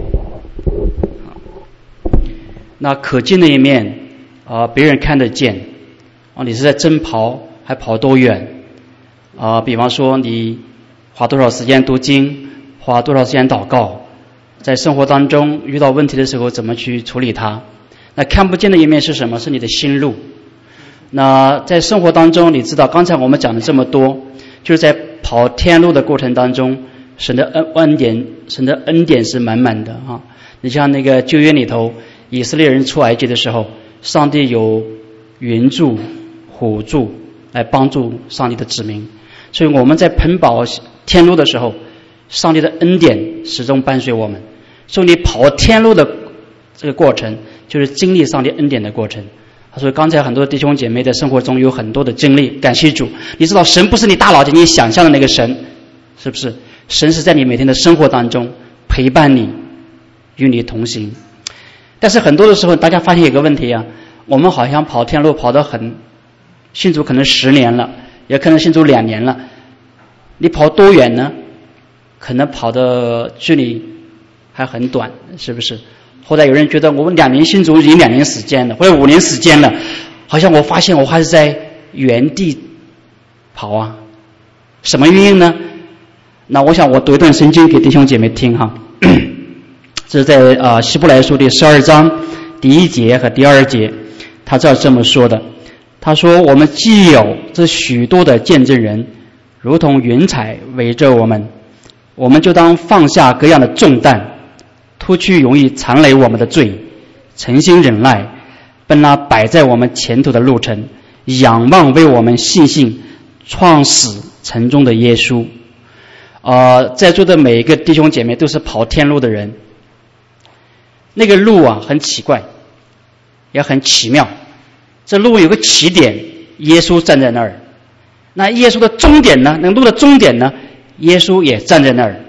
那可见的一面别人看得见你是在真跑还跑多远比方说你花多少时间读经，花多少时间祷告，在生活当中遇到问题的时候怎么去处理它。那看不见的一面是什么？是你的心路。那在生活当中，你知道刚才我们讲了这么多，就是在跑天路的过程当中，神的恩典是满满的你像那个旧约里头，以色列人出埃及的时候，上帝有云柱虎柱来帮助上帝的子民，所以我们在奔跑天路的时候，上帝的恩典始终伴随我们。所以你跑天路的这个过程，就是经历上帝恩典的过程。所以刚才很多弟兄姐妹在生活中有很多的经历，感谢主。你知道神不是你大脑筋你想象的那个神，是不是？神是在你每天的生活当中陪伴你，与你同行。但是很多的时候大家发现一个问题我们好像跑天路跑得很，信主可能10年了，也可能信主2年了，你跑多远呢？可能跑的距离还很短，是不是？后来有人觉得我们2年信主已经2年时间了，或者5年时间了，好像我发现我还是在原地跑什么原因呢？那我想我读一段圣经给弟兄姐妹听这是在希伯来书第12章第1节和第2节，他这么说的。他说，我们既有这许多的见证人，如同云彩围着我们，我们就当放下各样的重担，脱去容易缠累我们的罪，诚心忍耐，奔那摆在我们前途的路程，仰望为我们信心创始成终的耶稣。在座的每一个弟兄姐妹都是跑天路的人，那个路很奇怪，也很奇妙。这路有个起点，耶稣站在那儿，那耶稣的终点呢？那路的终点呢？耶稣也站在那儿。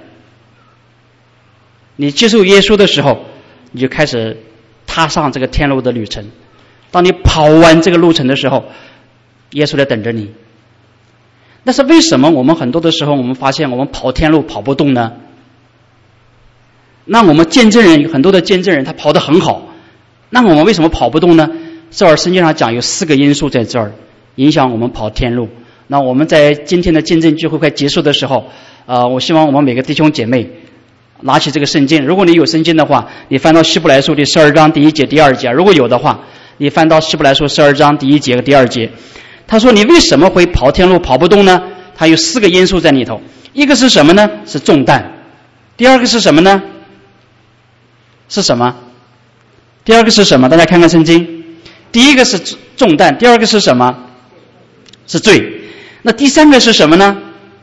你接受耶稣的时候，你就开始踏上这个天路的旅程。当你跑完这个路程的时候，耶稣在等着你。但是为什么我们很多的时候我们发现我们跑天路跑不动呢？那我们见证人，很多的见证人他跑得很好，那我们为什么跑不动呢？这儿圣经上讲有4个因素在这儿影响我们跑天路。那我们在今天的见证聚会快结束的时候我希望我们每个弟兄姐妹拿起这个圣经，如果你有圣经的话，你翻到希伯来书第12章第1节、第2节，如果有的话，你翻到希伯来书12章第1节和第2节。他说你为什么会跑天路跑不动呢？他有4个因素在里头，一个是什么呢？是重担。第二个是什么呢？是什么？第二个是什么？大家看看圣经。第一个是重担，第二个是什么？是罪。那第三个是什么呢？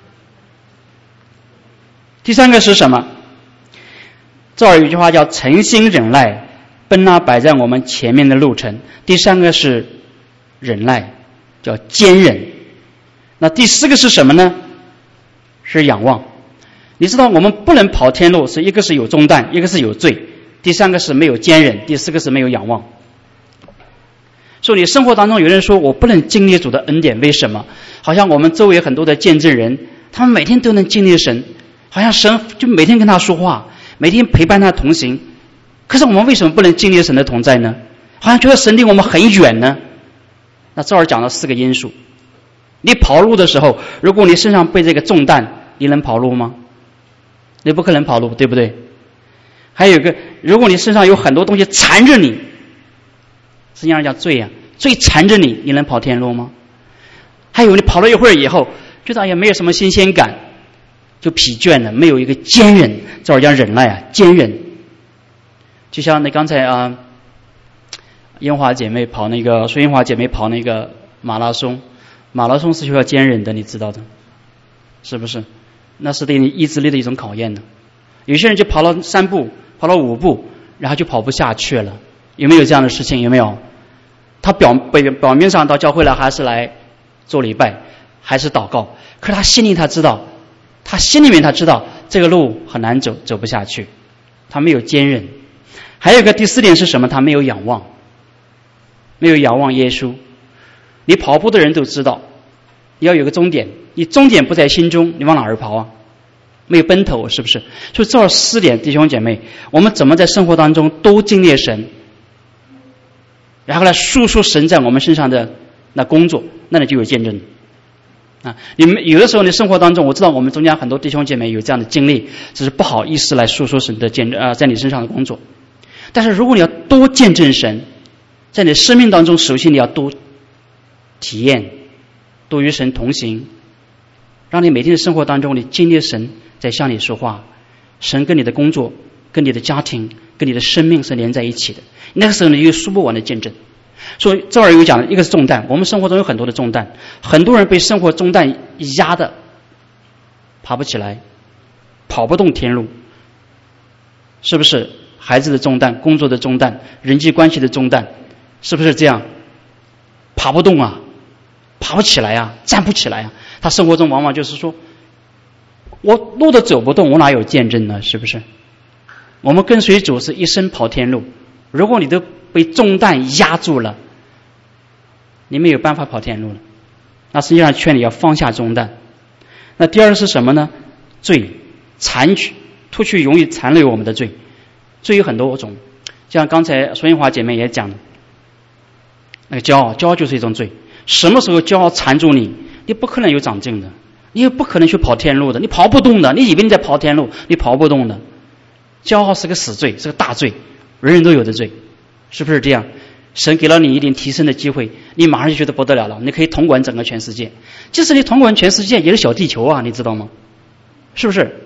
第三个是什么？这儿有一句话叫诚心忍耐，奔那摆在我们前面的路程。第三个是忍耐，叫坚忍。那第四个是什么呢？是仰望。你知道我们不能跑天路，是一个是有重担，一个是有罪，第三个是没有坚忍，第四个是没有仰望。所以你生活当中有人说我不能经历主的恩典，为什么？好像我们周围很多的见证人，他们每天都能经历神，好像神就每天跟他说话，每天陪伴他同行。可是我们为什么不能经历神的同在呢？好像觉得神离我们很远呢？那这儿讲了4个因素。你跑路的时候，如果你身上背这个重担，你能跑路吗？你不可能跑路，对不对？还有一个，如果你身上有很多东西缠着你，实际上叫罪啊，罪缠着你，你能跑天路吗？还有你跑了一会儿以后，觉得也没有什么新鲜感，就疲倦了，没有一个坚忍，这儿讲忍耐啊，坚忍。就像那刚才英华姐妹跑那个孙英华姐妹跑那个马拉松是需要坚忍的，你知道的，是不是？那是对你意志力的一种考验的。有些人就跑了3步，跑了5步，然后就跑不下去了。有没有这样的事情？有没有？他表面上到教会来，还是来做礼拜，还是祷告，可是他心里知道这个路很难走，走不下去，他没有坚韧。还有一个第4点是什么？他没有仰望，没有仰望耶稣。你跑步的人都知道，你要有个终点，你终点不在心中，你往哪儿跑啊？没有奔头，是不是？所以这4点，弟兄姐妹，我们怎么在生活当中都经历神，然后来诉说神在我们身上的那工作，那你就有见证啊！你们有的时候，你生活当中，我知道我们中间很多弟兄姐妹有这样的经历，只是不好意思来诉说神的见证在你身上的工作。但是如果你要多见证神，在你生命当中，首先你要多体验，多与神同行，让你每天的生活当中，你经历神在向你说话，神跟你的工作、跟你的家庭、跟你的生命是连在一起的。那个时候你有说不完的见证。所以这儿有讲，一个是重担，我们生活中有很多的重担，很多人被生活重担压的爬不起来，跑不动天路，是不是？孩子的重担，工作的重担，人际关系的重担，是不是这样？爬不动啊，爬不起来啊，站不起来啊。他生活中往往就是说，我路都走不动，我哪有见证呢？是不是？我们跟随主是一生跑天路，如果你都被重担压住了，你没有办法跑天路了。那实际上劝你要放下重担。那第二个是什么呢？罪，脱去容易残累我们的罪。罪有很多种，像刚才孙英华姐妹也讲的，那个骄傲就是一种罪。什么时候骄傲缠住你，你不可能有长进的，你也不可能去跑天路的，你跑不动的，你以为你在跑天路，你跑不动的。骄傲是个死罪，是个大罪，人人都有的罪，是不是这样？神给了你一点提升的机会，你马上就觉得不得了了，你可以统管整个全世界。即使你统管全世界，也是小地球啊，你知道吗？是不是？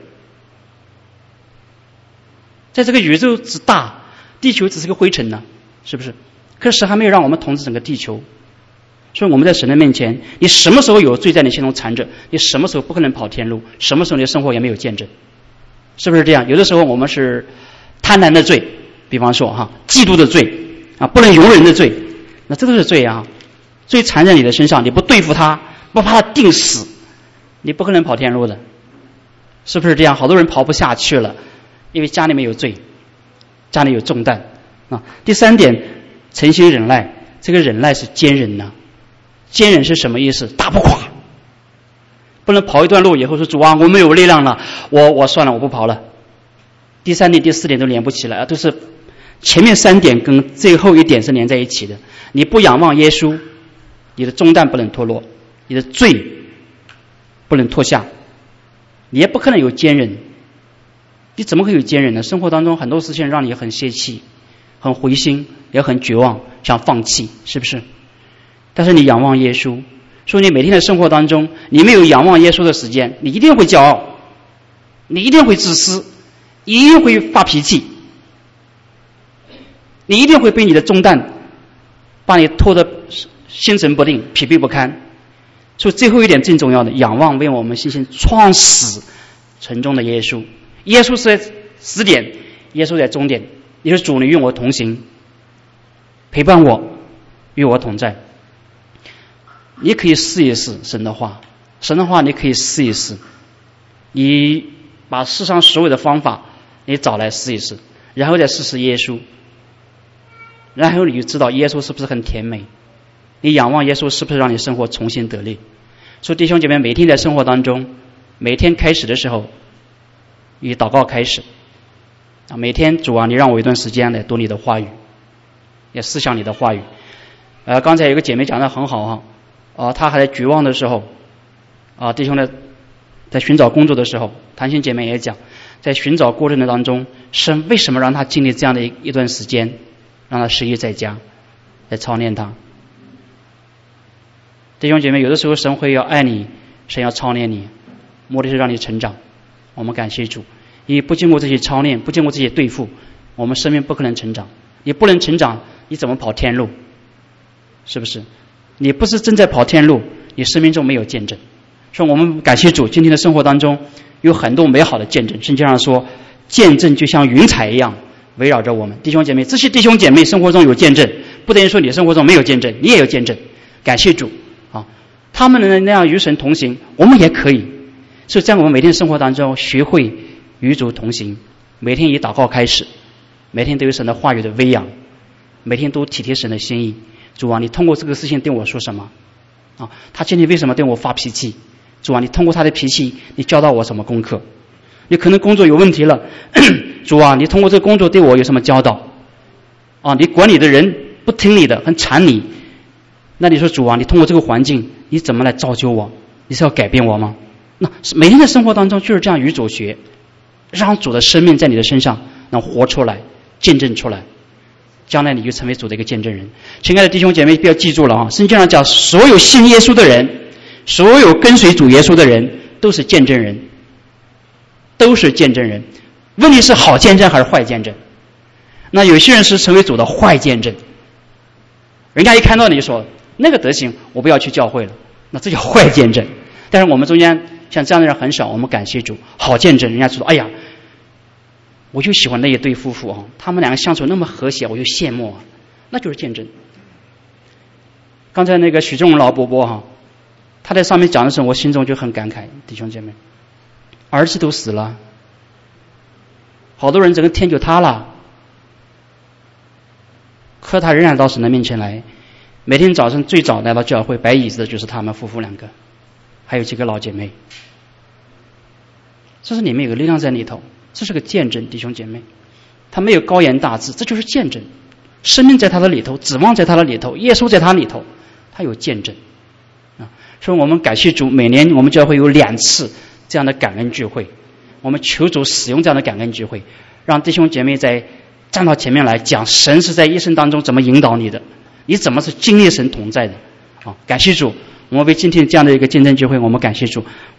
在这个宇宙之大，地球只是个灰尘呢，是不是？可是神还没有让我们统治整个地球，所以我们在神的面前，你什么时候有罪在你心中缠着，你什么时候不可能跑天路，什么时候你的生活也没有见证，是不是这样？有的时候我们是贪婪的罪，比方说嫉妒的罪啊，不能容忍的罪，那这都是罪啊。罪缠在你的身上，你不对付他，不把他定死，你不可能跑天路的，是不是这样？好多人跑不下去了，因为家里面有罪，家里有重担啊。第3点，诚心忍耐，这个忍耐是坚忍呢。坚忍是什么意思？打不垮，不能跑一段路以后说主啊，我没有力量了，我算了，我不跑了。第3点、第4点都连不起来啊，都是前面3点跟最后1点是连在一起的。你不仰望耶稣，你的重担不能脱落，你的罪不能脱下，你也不可能有坚忍。第你怎么会有坚韧呢？生活当中很多事情让你很泄气，很灰心，也很绝望，想放弃，是不是？但是你仰望耶稣，说你每天的生活当中，你没有仰望耶稣的时间，你一定会骄傲，你一定会自私，你一定会发脾气，你一定会被你的重担把你拖得心神不定，疲惫不堪。所以最后一点最重要的，仰望为我们信心创始成终的耶稣。耶稣是在始点，耶稣在终点。也是主，你与我同行，陪伴我，与我同在。你可以试一试神的话，神的话你可以试一试，你把世上所有的方法你找来试一试，然后再试试耶稣，然后你就知道耶稣是不是很甜美，你仰望耶稣是不是让你生活重新得力。所以弟兄姐妹，每天在生活当中，每天开始的时候以祷告开始，每天主啊，你让我一段时间来读你的话语，也思想你的话语。刚才有个姐妹讲得很好她还在绝望的时候弟兄呢在寻找工作的时候，谈心姐妹也讲，在寻找过程的当中，神为什么让她经历这样的一段时间，让她失业在家，来操练她。弟兄姐妹，有的时候神会要爱你，神要操练你，目的是让你成长。我们感谢主，因为不经过这些操练，不经过这些对付，我们生命不可能成长。你不能成长，你怎么跑天路？是不是？你不是正在跑天路，你生命中没有见证。所以我们感谢主，今天的生活当中有很多美好的见证。圣经上说，见证就像云彩一样围绕着我们。弟兄姐妹，这些弟兄姐妹生活中有见证，不等于说你生活中没有见证，你也有见证。感谢主他们能那样与神同行，我们也可以。所以在我们每天生活当中学会与主同行，每天以祷告开始，每天都有神的话语的喂养，每天都体贴神的心意。主啊，你通过这个事情对我说什么他今天为什么对我发脾气？主啊，你通过他的脾气你教导我什么功课？你可能工作有问题了主啊，你通过这个工作对我有什么教导你管理的人不听你的，很缠你，那你说主啊，你通过这个环境你怎么来造就我？你是要改变我吗？那每天的生活当中就是这样与主学，让主的生命在你的身上能活出来，见证出来，将来你就成为主的一个见证人。亲爱的弟兄姐妹，不要记住了圣经上讲，所有信耶稣的人，所有跟随主耶稣的人都是见证人，都是见证人。问题是好见证还是坏见证？那有些人是成为主的坏见证，人家一看到你就说那个德行我不要去教会了，那这叫坏见证。但是我们中间像这样的人很少，我们感谢主，好见证，人家说哎呀，我就喜欢那一对夫妇他们两个相处那么和谐，我就羡慕那就是见证。刚才那个许仲老伯伯他在上面讲的时候，我心中就很感慨，弟兄姐妹，儿子都死了，好多人整个天就塌了，可他仍然到神的面前来，每天早上最早来到教会摆椅子的就是他们夫妇两个，还有几个老姐妹。这是里面有个力量在里头，这是个见证。弟兄姐妹，他没有高言大志，这就是见证。生命在他的里头，指望在他的里头，耶稣在他里头，他有见证所以我们感谢主，每年我们教会有2次这样的感恩聚会，我们求主使用这样的感恩聚会，让弟兄姐妹在站到前面来讲神是在一生当中怎么引导你的，你怎么是经历神同在的感谢主，我们为今天这样的一个见证聚会，我们感谢主。